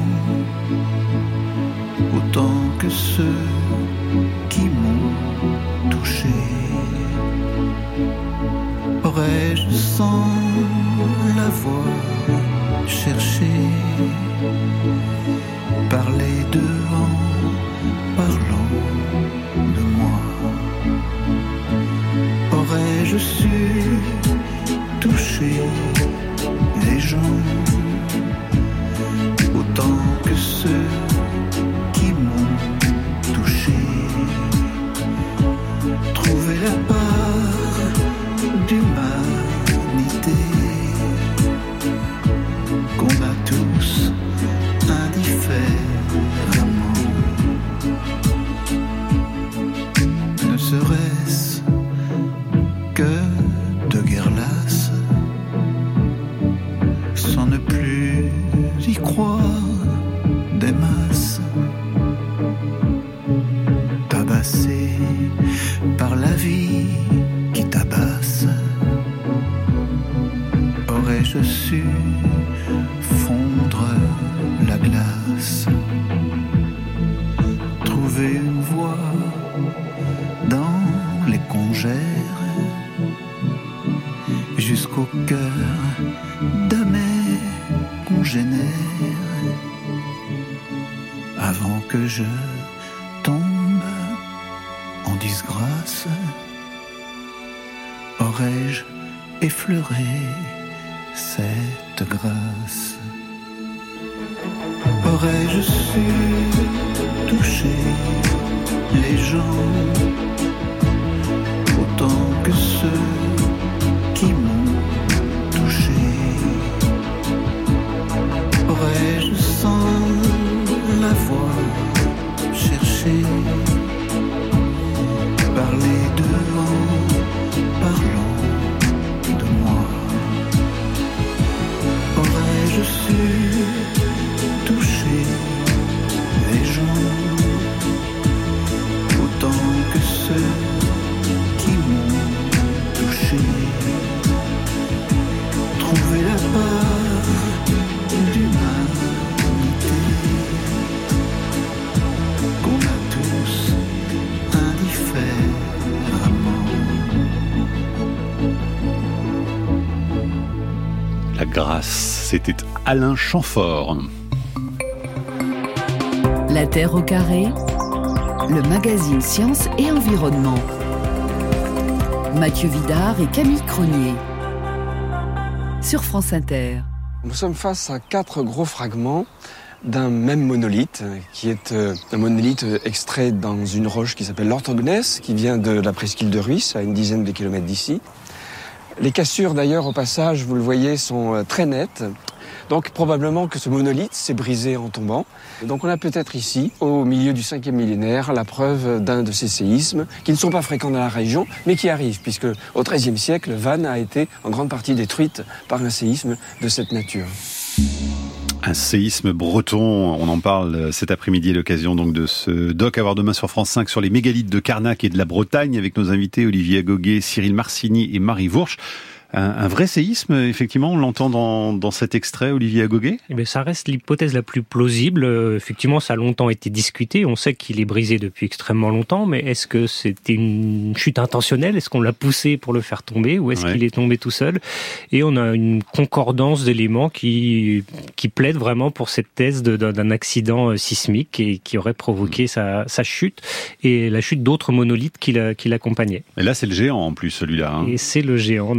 autant que ceux qui m'ont touché? Aurais-je sans l'avoir cherché parler d'eux en parlant de moi? Aurais-je su toucher les gens autant que ceux qui m'ont touché? Trouver la part d'humanité qu'on a tous indifféremment, ne serait-ce que de guerre lasse, sans ne plus y croire des masses, tabassées par la vie qui tabasse. Aurais-je su fondre la glace, trouver une voie dans les congères, jusqu'au cœur de mes congénères, avant que je tombe en disgrâce? Aurais-je effleuré cette grâce? Aurais-je su toucher les gens autant que ceux qui m'ont touché? Aurais-je sans l'avoir cherché parler d'eux en parlant de moi? Aurais-je su toucher les gens autant que ceux qui m'ont touché? Trouver la part d'humanité qu'on a tous indifféremment. La grâce, c'était Alain Chamfort. La Terre au carré, le magazine Sciences et Environnement. Mathieu Vidard et Camille Cronier. Sur France Inter. Nous sommes face à 4 gros fragments d'un même monolithe, qui est un monolithe extrait dans une roche qui s'appelle l'orthogneiss, qui vient de la presqu'île de Rhuys, à une dizaine de kilomètres d'ici. Les cassures d'ailleurs au passage, vous le voyez, sont très nettes. Donc probablement que ce monolithe s'est brisé en tombant. Donc on a peut-être ici, au milieu du 5e millénaire, la preuve d'un de ces séismes qui ne sont pas fréquents dans la région, mais qui arrivent, puisque au XIIIe siècle, Vannes a été en grande partie détruite par un séisme de cette nature. Un séisme breton, on en parle cet après-midi à l'occasion donc de ce doc à voir demain sur France 5 sur les mégalithes de Carnac et de la Bretagne avec nos invités Olivier Agoguet, Cyril Marcini et Marie Vourche. Un vrai séisme, effectivement, on l'entend dans cet extrait, Olivier Agoguet ? Eh bien, ça reste l'hypothèse la plus plausible. Effectivement, ça a longtemps été discuté. On sait qu'il est brisé depuis extrêmement longtemps, mais est-ce que c'était une chute intentionnelle ? Est-ce qu'on l'a poussé pour le faire tomber ou est-ce qu'il est tombé tout seul ? Et on a une concordance d'éléments qui plaident vraiment pour cette thèse d'un accident sismique et qui aurait provoqué sa chute et la chute d'autres monolithes qui l'accompagnaient. Et là, c'est le géant en plus, celui-là. Et c'est le géant. Donc, quand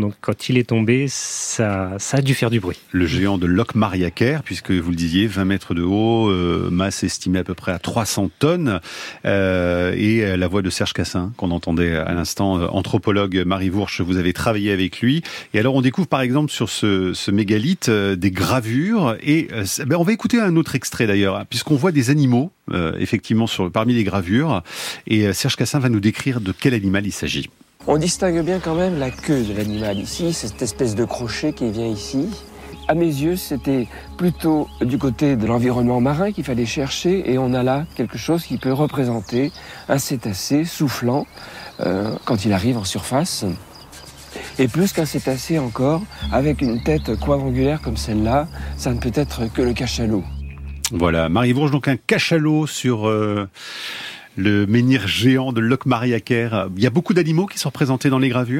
quand il est tombé, ça a dû faire du bruit. Le géant de Locmaria-Kerr, puisque vous le disiez, 20 mètres de haut, masse estimée à peu près à 300 tonnes, et la voix de Serge Cassin, qu'on entendait à l'instant, anthropologue Marie Vourche, vous avez travaillé avec lui. Et alors on découvre par exemple sur ce mégalithe des gravures, et on va écouter un autre extrait d'ailleurs, puisqu'on voit des animaux, effectivement, parmi les gravures, et Serge Cassin va nous décrire de quel animal il s'agit. On distingue bien quand même la queue de l'animal ici, cette espèce de crochet qui vient ici. À mes yeux, c'était plutôt du côté de l'environnement marin qu'il fallait chercher, et on a là quelque chose qui peut représenter un cétacé soufflant quand il arrive en surface. Et plus qu'un cétacé encore, avec une tête quadrangulaire comme celle-là, ça ne peut être que le cachalot. Voilà, Marie Vourge, donc un cachalot sur le menhir géant de Locmaria-Kerr. Il y a beaucoup d'animaux qui sont représentés dans les gravures ?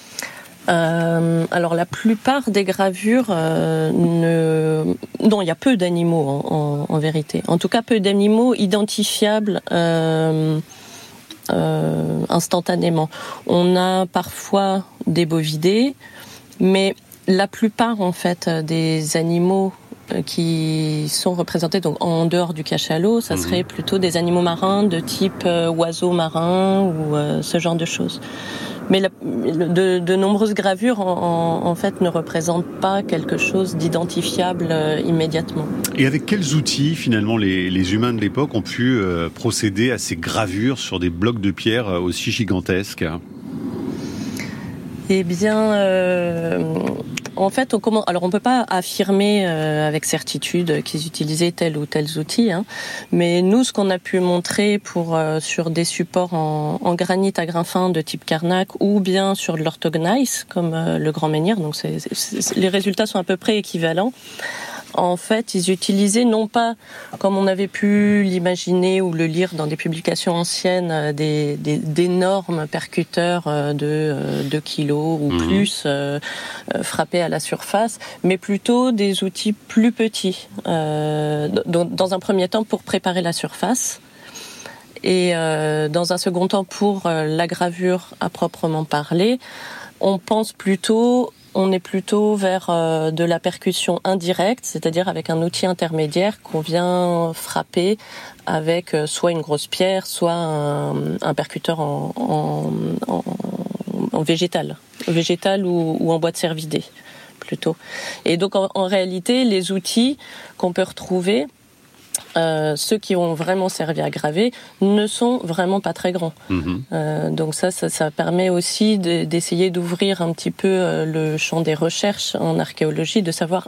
Alors la plupart des gravures, non, il y a peu d'animaux en vérité. En tout cas, peu d'animaux identifiables instantanément. On a parfois des bovidés, mais la plupart en fait des animaux qui sont représentés donc en dehors du cachalot, ça serait plutôt des animaux marins de type oiseaux marins ou ce genre de choses. Mais de nombreuses gravures en fait ne représentent pas quelque chose d'identifiable immédiatement. Et avec quels outils finalement les humains de l'époque ont pu procéder à ces gravures sur des blocs de pierre aussi gigantesques ? Eh bien, en fait, on peut pas affirmer avec certitude qu'ils utilisaient tel ou tel outil, mais nous, ce qu'on a pu montrer sur des supports en granit à grains fins de type Carnac ou bien sur de l'orthogneiss comme le grand menhir, donc les résultats sont à peu près équivalents. En fait, ils utilisaient non pas, comme on avait pu l'imaginer ou le lire dans des publications anciennes, d'énormes percuteurs de 2 kilos ou plus frappés à la surface, mais plutôt des outils plus petits, dans un premier temps pour préparer la surface et dans un second temps pour la gravure à proprement parler. On est plutôt vers de la percussion indirecte, c'est-à-dire avec un outil intermédiaire qu'on vient frapper avec soit une grosse pierre, soit un percuteur en végétal ou en bois de cervidé plutôt. Et donc en réalité, les outils qu'on peut retrouver, ceux qui ont vraiment servi à graver ne sont vraiment pas très grands. Donc ça permet aussi d'essayer d'ouvrir un petit peu le champ des recherches en archéologie,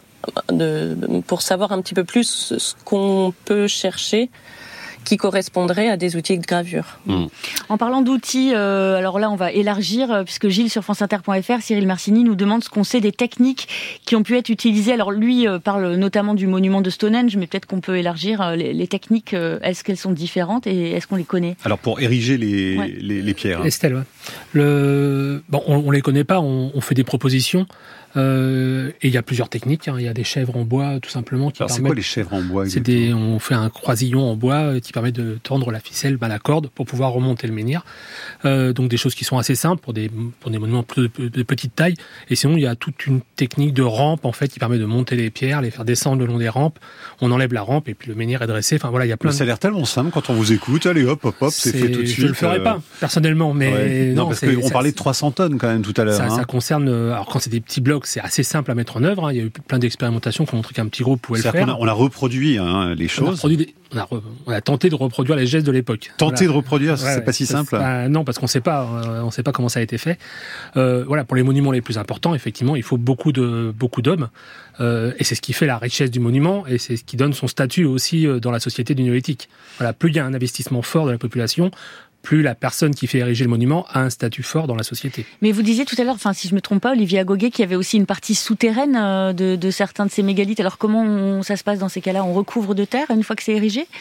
pour savoir un petit peu plus ce qu'on peut chercher qui correspondrait à des outils de gravure. En parlant d'outils, alors là on va élargir, puisque Gilles sur franceinter.fr, Cyril Marcini nous demande ce qu'on sait des techniques qui ont pu être utilisées. Alors lui parle notamment du monument de Stonehenge, mais peut-être qu'on peut élargir les techniques. Est-ce qu'elles sont différentes et est-ce qu'on les connaît ? Alors pour ériger les pierres. Les stèles, ouais. On les connaît pas, on fait des propositions. Et il y a plusieurs techniques. Il y a des chèvres en bois, tout simplement. Alors c'est quoi les chèvres en bois ? On fait un croisillon en bois qui permet de tendre la ficelle, la corde, pour pouvoir remonter le menhir. Donc des choses qui sont assez simples pour des monuments de petite taille. Et sinon, il y a toute une technique de rampe en fait qui permet de monter les pierres, les faire descendre le long des rampes. On enlève la rampe et puis le menhir est dressé. Enfin voilà, il y a plein. Ça a l'air tellement simple quand on vous écoute. Allez hop, c'est fait tout de suite. Je le ferai pas personnellement, mais non, parce qu'on parlait de 300 tonnes quand même tout à l'heure. Ça concerne. Alors quand c'est des petits blocs, c'est assez simple à mettre en œuvre. Il y a eu plein d'expérimentations qui ont montré qu'un petit groupe pouvait le faire. On a reproduit les choses. On a tenté de reproduire les gestes de l'époque. De reproduire, c'est pas si simple. Non, parce qu'on sait pas comment ça a été fait. Pour les monuments les plus importants, effectivement, il faut beaucoup d'hommes. Et c'est ce qui fait la richesse du monument et c'est ce qui donne son statut aussi dans la société du néolithique. Plus il y a un investissement fort de la population, plus la personne qui fait ériger le monument a un statut fort dans la société. Mais vous disiez tout à l'heure, si je me trompe pas, Olivier Agoguet, qu'il y avait aussi une partie souterraine de certains de ces mégalithes. Alors comment ça se passe dans ces cas-là ? On recouvre de terre une fois que c'est érigé ?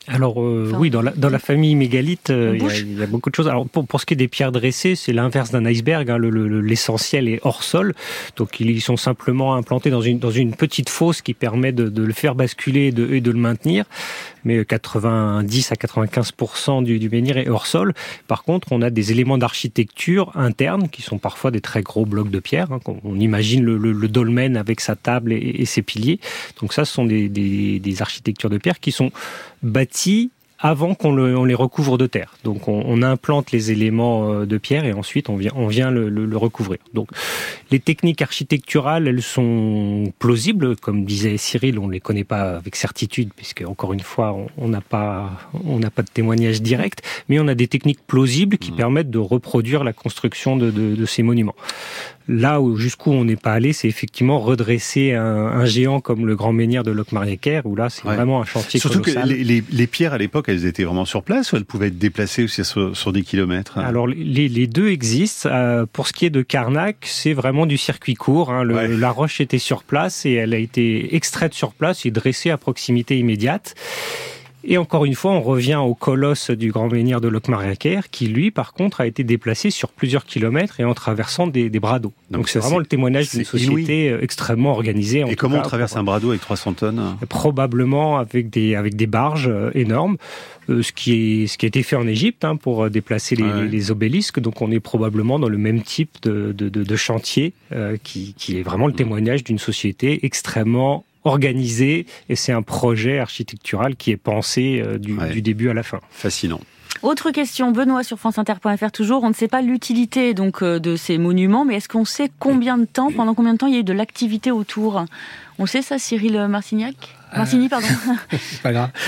Alors oui, dans la famille mégalithe, il y a beaucoup de choses. Alors pour ce qui est des pierres dressées, c'est l'inverse d'un iceberg. Hein. L'essentiel est hors sol, donc ils sont simplement implantés dans une petite fosse qui permet de le faire basculer et de le maintenir. Mais 90 à 95% du menhir est hors sol. Par contre, on a des éléments d'architecture interne qui sont parfois des très gros blocs de pierre. Hein. On imagine le dolmen avec sa table et ses piliers. Donc ça, ce sont des architectures de pierre qui sont bâties avant on les recouvre de terre. Donc on implante les éléments de pierre et ensuite on vient le recouvrir. Donc les techniques architecturales, elles sont plausibles, comme disait Cyril, on ne les connaît pas avec certitude puisque encore une fois on n'a pas de témoignage direct, mais on a des techniques plausibles qui permettent de reproduire la construction de ces monuments. Là jusqu'où on n'est pas allé, c'est effectivement redresser un géant comme le grand menhir de Locmaria-Ker, où là c'est vraiment un chantier surtout colossal. Surtout que les pierres à l'époque, elles étaient vraiment sur place ou elles pouvaient être déplacées aussi sur des kilomètres? Alors les deux existent. Pour ce qui est de Carnac, c'est vraiment du circuit court. Hein. La roche était sur place et elle a été extraite sur place et dressée à proximité immédiate. Et encore une fois, on revient au colosse du grand menhir de Locmaria-Ker, qui lui, par contre, a été déplacé sur plusieurs kilomètres et en traversant des bras d'eau. Donc c'est vraiment le témoignage d'une société extrêmement organisée. Et comment on traverse un bras d'eau avec 300 tonnes? Probablement avec des barges énormes. Ce qui a été fait en Égypte pour déplacer les obélisques. Donc on est probablement dans le même type de chantier qui est vraiment le témoignage d'une société extrêmement organisé, et c'est un projet architectural qui est pensé du début à la fin. Fascinant. Autre question, Benoît sur franceinter.fr toujours, on ne sait pas l'utilité donc de ces monuments, mais est-ce qu'on sait pendant combien de temps il y a eu de l'activité autour? On sait ça, Cyril Marcigny, pardon. C'est pas grave.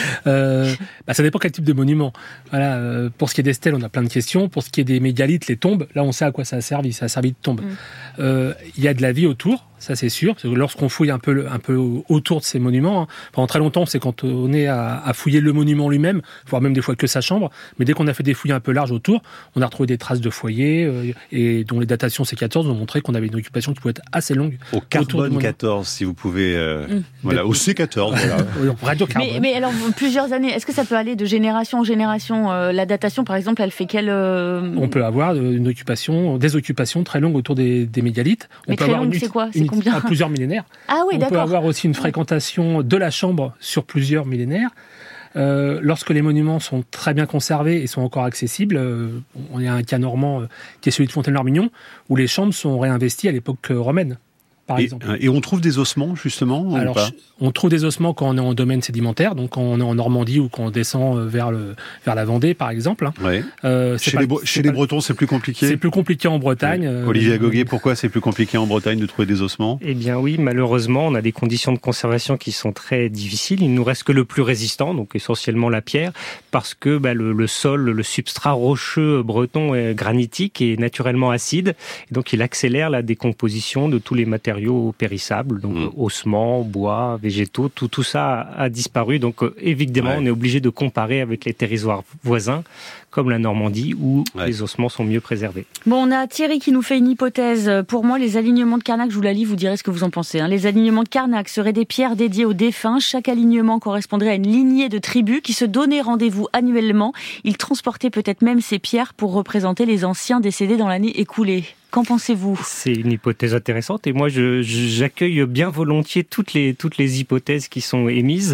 Ça dépend quel type de monument. Voilà. Pour ce qui est des stèles, on a plein de questions. Pour ce qui est des mégalithes, les tombes, là on sait à quoi ça a servi. Ça a servi de tombe. Il y a de la vie autour, ça c'est sûr. Parce que lorsqu'on fouille un peu autour de ces monuments, pendant très longtemps, c'est quand on est à fouiller le monument lui-même, voire même des fois que sa chambre. Mais dès qu'on a fait des fouilles un peu larges autour, on a retrouvé des traces de foyers et dont les datations C14 ont montré qu'on avait une occupation qui pouvait être assez longue. Au carbone 14, si vous pouvez. Au C14. Radio carbone. Mais alors, plusieurs années, est-ce que ça peut aller de génération en génération? La datation, par exemple, elle fait quelle... On peut avoir des occupations très longues autour des mégalithes. Mais très longue, c'est quoi? C'est combien? À plusieurs millénaires. Ah oui, d'accord. On peut avoir aussi une fréquentation de la chambre sur plusieurs millénaires. Lorsque les monuments sont très bien conservés et sont encore accessibles, on a un cas normand qui est celui de Fontaine-Larmignon, où les chambres sont réinvesties à l'époque romaine. Et on trouve des ossements, justement? Alors, on trouve des ossements quand on est en domaine sédimentaire, donc quand on est en Normandie ou quand on descend vers la Vendée, par exemple. Ouais. Chez les Bretons, c'est plus compliqué? C'est plus compliqué en Bretagne. Olivier Agoguet, pourquoi c'est plus compliqué en Bretagne de trouver des ossements? Eh bien oui, malheureusement, on a des conditions de conservation qui sont très difficiles. Il nous reste que le plus résistant, donc essentiellement la pierre, parce que le sol, le substrat rocheux breton est granitique et naturellement acide, et donc il accélère la décomposition de tous les matériaux périssables, donc ossements, bois, végétaux, tout ça a disparu. Donc évidemment, on est obligé de comparer avec les territoires voisins, comme la Normandie, où les ossements sont mieux préservés. Bon, on a Thierry qui nous fait une hypothèse. Pour moi, les alignements de Carnac, je vous la lis, vous direz ce que vous en pensez. Les alignements de Carnac seraient des pierres dédiées aux défunts. Chaque alignement correspondrait à une lignée de tribus qui se donnaient rendez-vous annuellement. Ils transportaient peut-être même ces pierres pour représenter les anciens décédés dans l'année écoulée. Qu'en pensez-vous? C'est une hypothèse intéressante et moi j'accueille bien volontiers toutes les hypothèses qui sont émises.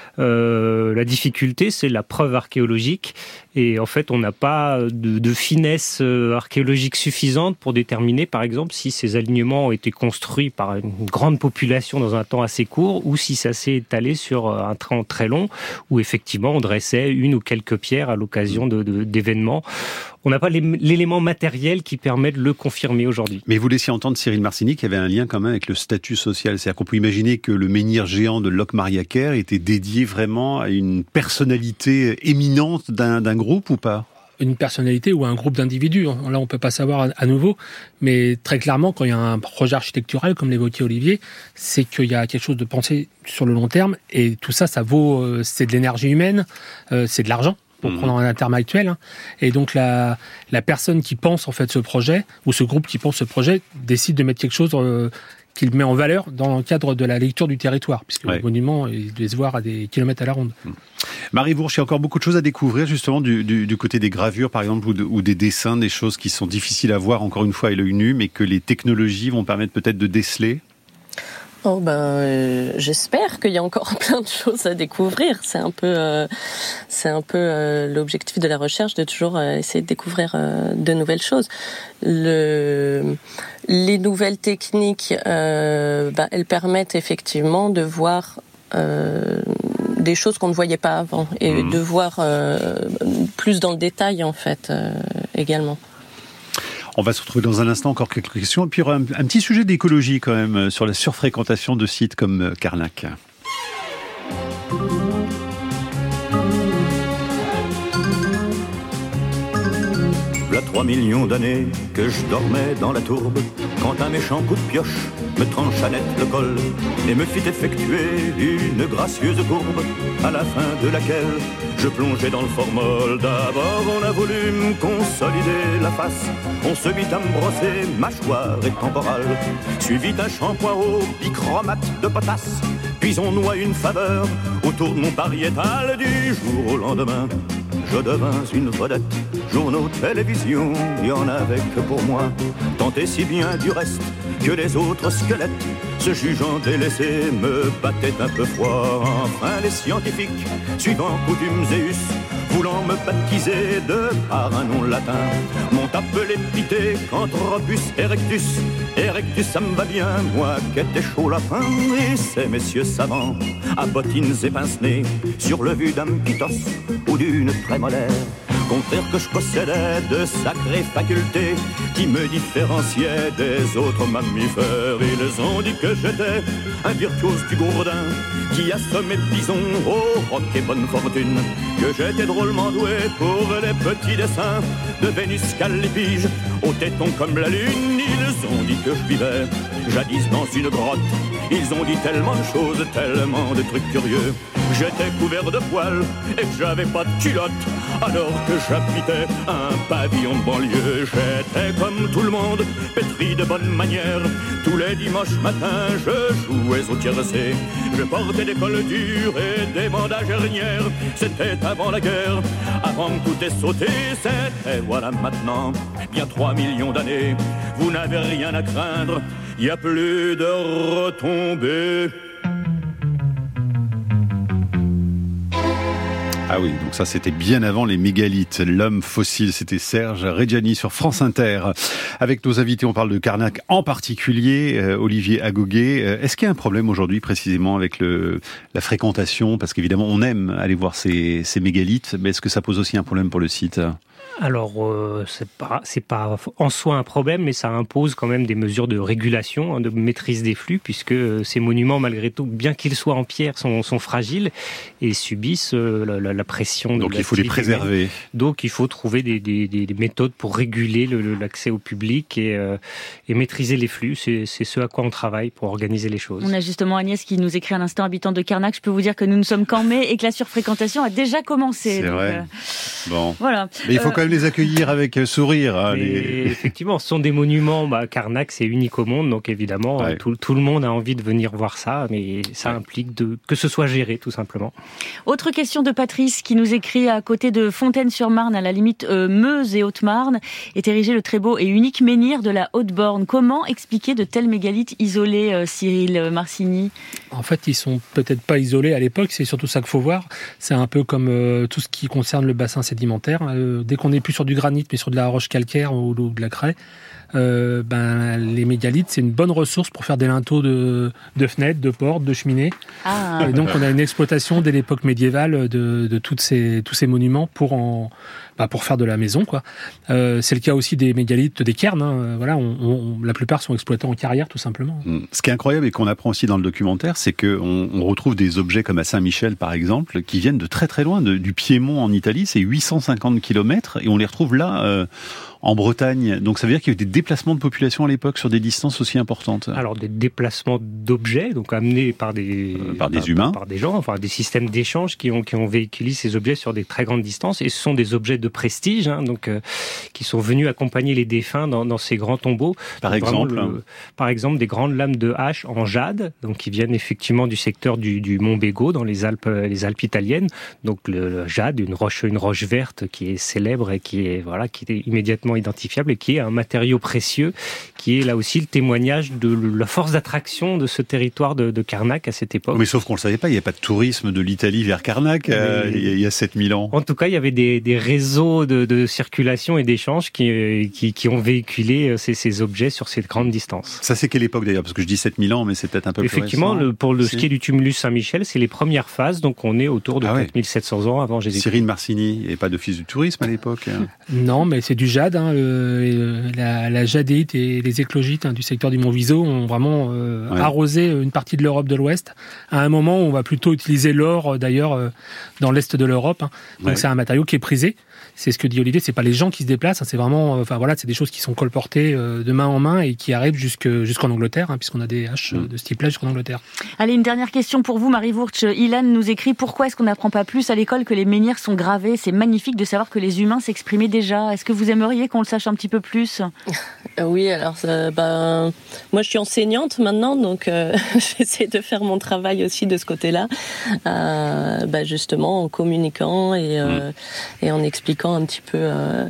La difficulté, c'est la preuve archéologique. Et en fait, on n'a pas de finesse archéologique suffisante pour déterminer, par exemple, si ces alignements ont été construits par une grande population dans un temps assez court ou si ça s'est étalé sur un temps très long où effectivement on dressait une ou quelques pierres à l'occasion d'événements. On n'a pas l'élément matériel qui permet de le confirmer aujourd'hui. Mais vous laissiez entendre Cyril Marcigny qu'il y avait un lien quand même avec le statut social. C'est-à-dire qu'on peut imaginer que le menhir géant de Locmaria-Ker était dédié vraiment à une personnalité éminente d'un groupe ou pas? Une personnalité ou un groupe d'individus. Là, on peut pas savoir à nouveau, mais très clairement, quand il y a un projet architectural, comme l'évoquait Olivier, c'est qu'il y a quelque chose de pensé sur le long terme, et tout ça, ça vaut, c'est de l'énergie humaine, c'est de l'argent, pour prendre un terme actuel. Et donc, la personne qui pense en fait ce projet, ou ce groupe qui pense ce projet, décide de mettre quelque chose qu'il met en valeur dans le cadre de la lecture du territoire, puisque le monument, il doit se voir à des kilomètres à la ronde. Marie Bourche, il y a encore beaucoup de choses à découvrir justement du côté des gravures par exemple ou des dessins, des choses qui sont difficiles à voir encore une fois à l'œil nu, mais que les technologies vont permettre peut-être de déceler. J'espère qu'il y a encore plein de choses à découvrir. C'est un peu l'objectif de la recherche, de toujours essayer de découvrir de nouvelles choses. Les nouvelles techniques, elles permettent effectivement de voir des choses qu'on ne voyait pas avant et de voir plus dans le détail en fait également. On va se retrouver dans un instant, encore quelques questions. Et puis il y aura un petit sujet d'écologie quand même, sur la surfréquentation de sites comme Carnac. V'là 3 millions d'années que je dormais dans la tourbe, quand un méchant coup de pioche me trancha net le col et me fit effectuer une gracieuse courbe, à la fin de laquelle je plongeais dans le formol. D'abord on a voulu me consolider la face, on se mit à me brosser mâchoire et temporale, suivi d'un shampoing au bichromate de potasse, puis on noie une faveur autour de mon pariétal. Du jour au lendemain, je devins une vedette, journaux, télévision, il y en avait que pour moi, tant et si bien du reste que les autres squelettes, se jugeant délaissés, me battaient un peu froid. Enfin les scientifiques, suivant coutumes et us, voulant me baptiser de par un nom latin, m'ont appelé Pithecanthropus erectus. Erectus, ça me va bien, moi qui étais chaud lapin. Et ces messieurs savants, à bottines et pince-nez, sur le vu d'un pitos ou d'une prémolaire, contraire que je possédais de sacrées facultés qui me différenciaient des autres mammifères. Ils ont dit que j'étais un virtuose du gourdin qui assommait bison au roc et bonne fortune, que j'étais drôlement doué pour les petits dessins de Vénus Callipige au téton comme la lune. Ils ont dit que je vivais jadis dans une grotte, ils ont dit tellement de choses, tellement de trucs curieux. J'étais couvert de poils et que j'avais pas de culotte, alors que j'habitais un pavillon de banlieue. J'étais comme tout le monde, pétri de bonnes manières. Tous les dimanches matins, je jouais au tiercé. Je portais des cols durs et des bandages hernières. C'était avant la guerre, avant que tout ait sauté. C'était, voilà maintenant, bien 3 millions d'années. Vous n'avez rien à craindre, y a plus de retombées. Ah oui, donc ça c'était bien avant les mégalithes. L'homme fossile, c'était Serge Reggiani sur France Inter. Avec nos invités, on parle de Carnac en particulier, Olivier Agoguet. Est-ce qu'il y a un problème aujourd'hui précisément avec la fréquentation? Parce qu'évidemment on aime aller voir ces mégalithes, mais est-ce que ça pose aussi un problème pour le site? Alors, c'est pas en soi un problème, mais ça impose quand même des mesures de régulation, de maîtrise des flux, puisque ces monuments, malgré tout, bien qu'ils soient en pierre, sont fragiles et subissent la pression. Donc il faut les préserver. Donc il faut trouver des méthodes pour réguler l'accès au public et maîtriser les flux. C'est ce à quoi on travaille pour organiser les choses. On a justement Agnès qui nous écrit à l'instant, habitant de Carnac. Je peux vous dire que nous ne sommes qu'en mai et que la surfréquentation a déjà commencé. C'est vrai. Bon. Voilà. Mais il faut quand même les accueillir avec sourire. Hein, Effectivement, ce sont des monuments. Carnac, c'est unique au monde, donc évidemment, tout le monde a envie de venir voir ça, mais ça implique que ce soit géré, tout simplement. Autre question de Patrice qui nous écrit: à côté de Fontaine-sur-Marne, à la limite Meuse et Haute-Marne, est érigé le très beau et unique menhir de la Haute-Borne. Comment expliquer de tels mégalithes isolés, Cyril Marcigny? En fait, ils sont peut-être pas isolés à l'époque, c'est surtout ça qu'il faut voir. C'est un peu comme tout ce qui concerne le bassin sédimentaire. Dès qu'on n'est plus sur du granit, mais sur de la roche calcaire ou de la craie, les mégalithes, c'est une bonne ressource pour faire des linteaux de fenêtres, de portes, de cheminées. Et donc, on a une exploitation dès l'époque médiévale de tous ces monuments pour faire de la maison, quoi. C'est le cas aussi des mégalithes, des cairns. Hein. Voilà, la plupart sont exploités en carrière, tout simplement. Ce qui est incroyable et qu'on apprend aussi dans le documentaire, c'est qu'on retrouve des objets comme à Saint-Michel, par exemple, qui viennent de très très loin, du Piémont en Italie. C'est 850 km et on les retrouve là, en Bretagne. Donc ça veut dire qu'il y a eu des déplacements de population à l'époque sur des distances aussi importantes. Alors des déplacements d'objets, donc amenés par des humains, par des gens, enfin des systèmes d'échange qui ont véhiculé ces objets sur des très grandes distances. Et ce sont des objets de prestige, qui sont venus accompagner les défunts dans ces grands tombeaux. Par exemple des grandes lames de hache en jade, donc qui viennent effectivement du secteur du Mont Bégaud dans les Alpes italiennes. Donc le jade, une roche verte qui est célèbre et qui est immédiatement identifiable et qui est un matériau précieux, qui est là aussi le témoignage de la force d'attraction de ce territoire de Carnac à cette époque. Mais sauf qu'on ne le savait pas, il n'y a pas de tourisme de l'Italie vers Carnac il y a 7000 ans. En tout cas, il y avait des réseaux de circulation et d'échange qui ont véhiculé ces objets sur ces grandes distances. Ça, c'est quelle époque d'ailleurs? Parce que je dis 7000 ans, mais c'est peut-être un peu effectivement, plus récent. Pour ce qui est du tumulus Saint-Michel, c'est les premières phases, donc on est autour de 4700 ans avant Jésus-Christ. Cyril Marcini, il n'y avait pas d'office du tourisme à l'époque? Non, mais c'est du jade. La jadéite et les éclogites du secteur du Mont-Viso ont vraiment arrosé une partie de l'Europe de l'Ouest. À un moment où on va plutôt utiliser l'or, d'ailleurs, dans l'Est de l'Europe. Donc c'est un matériau qui est prisé. C'est ce que dit Olivier, c'est pas les gens qui se déplacent, c'est vraiment, c'est des choses qui sont colportées de main en main et qui arrivent jusqu'en Angleterre, puisqu'on a des haches de ce type-là jusqu'en Angleterre. Allez, une dernière question pour vous, Marie Wurtsch. Ilan nous écrit: pourquoi est-ce qu'on n'apprend pas plus à l'école que les menhirs sont gravés? C'est magnifique de savoir que les humains s'exprimaient déjà. Est-ce que vous aimeriez qu'on le sache un petit peu plus? Oui, alors moi je suis enseignante maintenant, donc j'essaie de faire mon travail aussi de ce côté-là, justement en communiquant et en expliquant un petit peu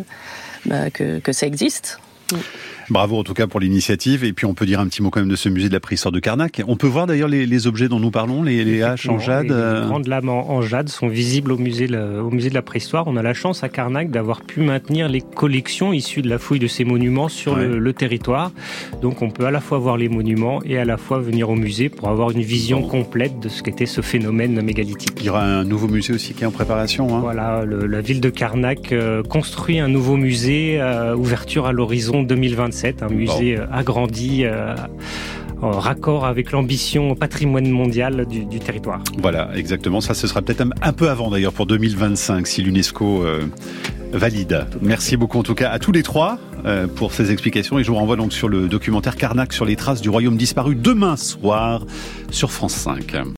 que ça existe. Bravo en tout cas pour l'initiative. Et puis on peut dire un petit mot quand même de ce musée de la préhistoire de Carnac. On peut voir d'ailleurs les objets dont nous parlons, les haches en jade. Les grandes lames en jade sont visibles au musée de la préhistoire. On a la chance à Carnac d'avoir pu maintenir les collections issues de la fouille de ces monuments sur le territoire. Donc on peut à la fois voir les monuments et à la fois venir au musée pour avoir une vision complète de ce qu'était ce phénomène mégalithique. Il y aura un nouveau musée aussi qui est en préparation. Voilà, la ville de Carnac construit un nouveau musée, ouverture à l'horizon 2027. Un musée agrandi en raccord avec l'ambition patrimoine mondial du territoire. Voilà, exactement. Ça, ce sera peut-être un peu avant d'ailleurs pour 2025 si l'UNESCO valide. Merci beaucoup en tout cas à tous les trois pour ces explications et je vous renvoie donc sur le documentaire Carnac sur les traces du royaume disparu demain soir sur France 5.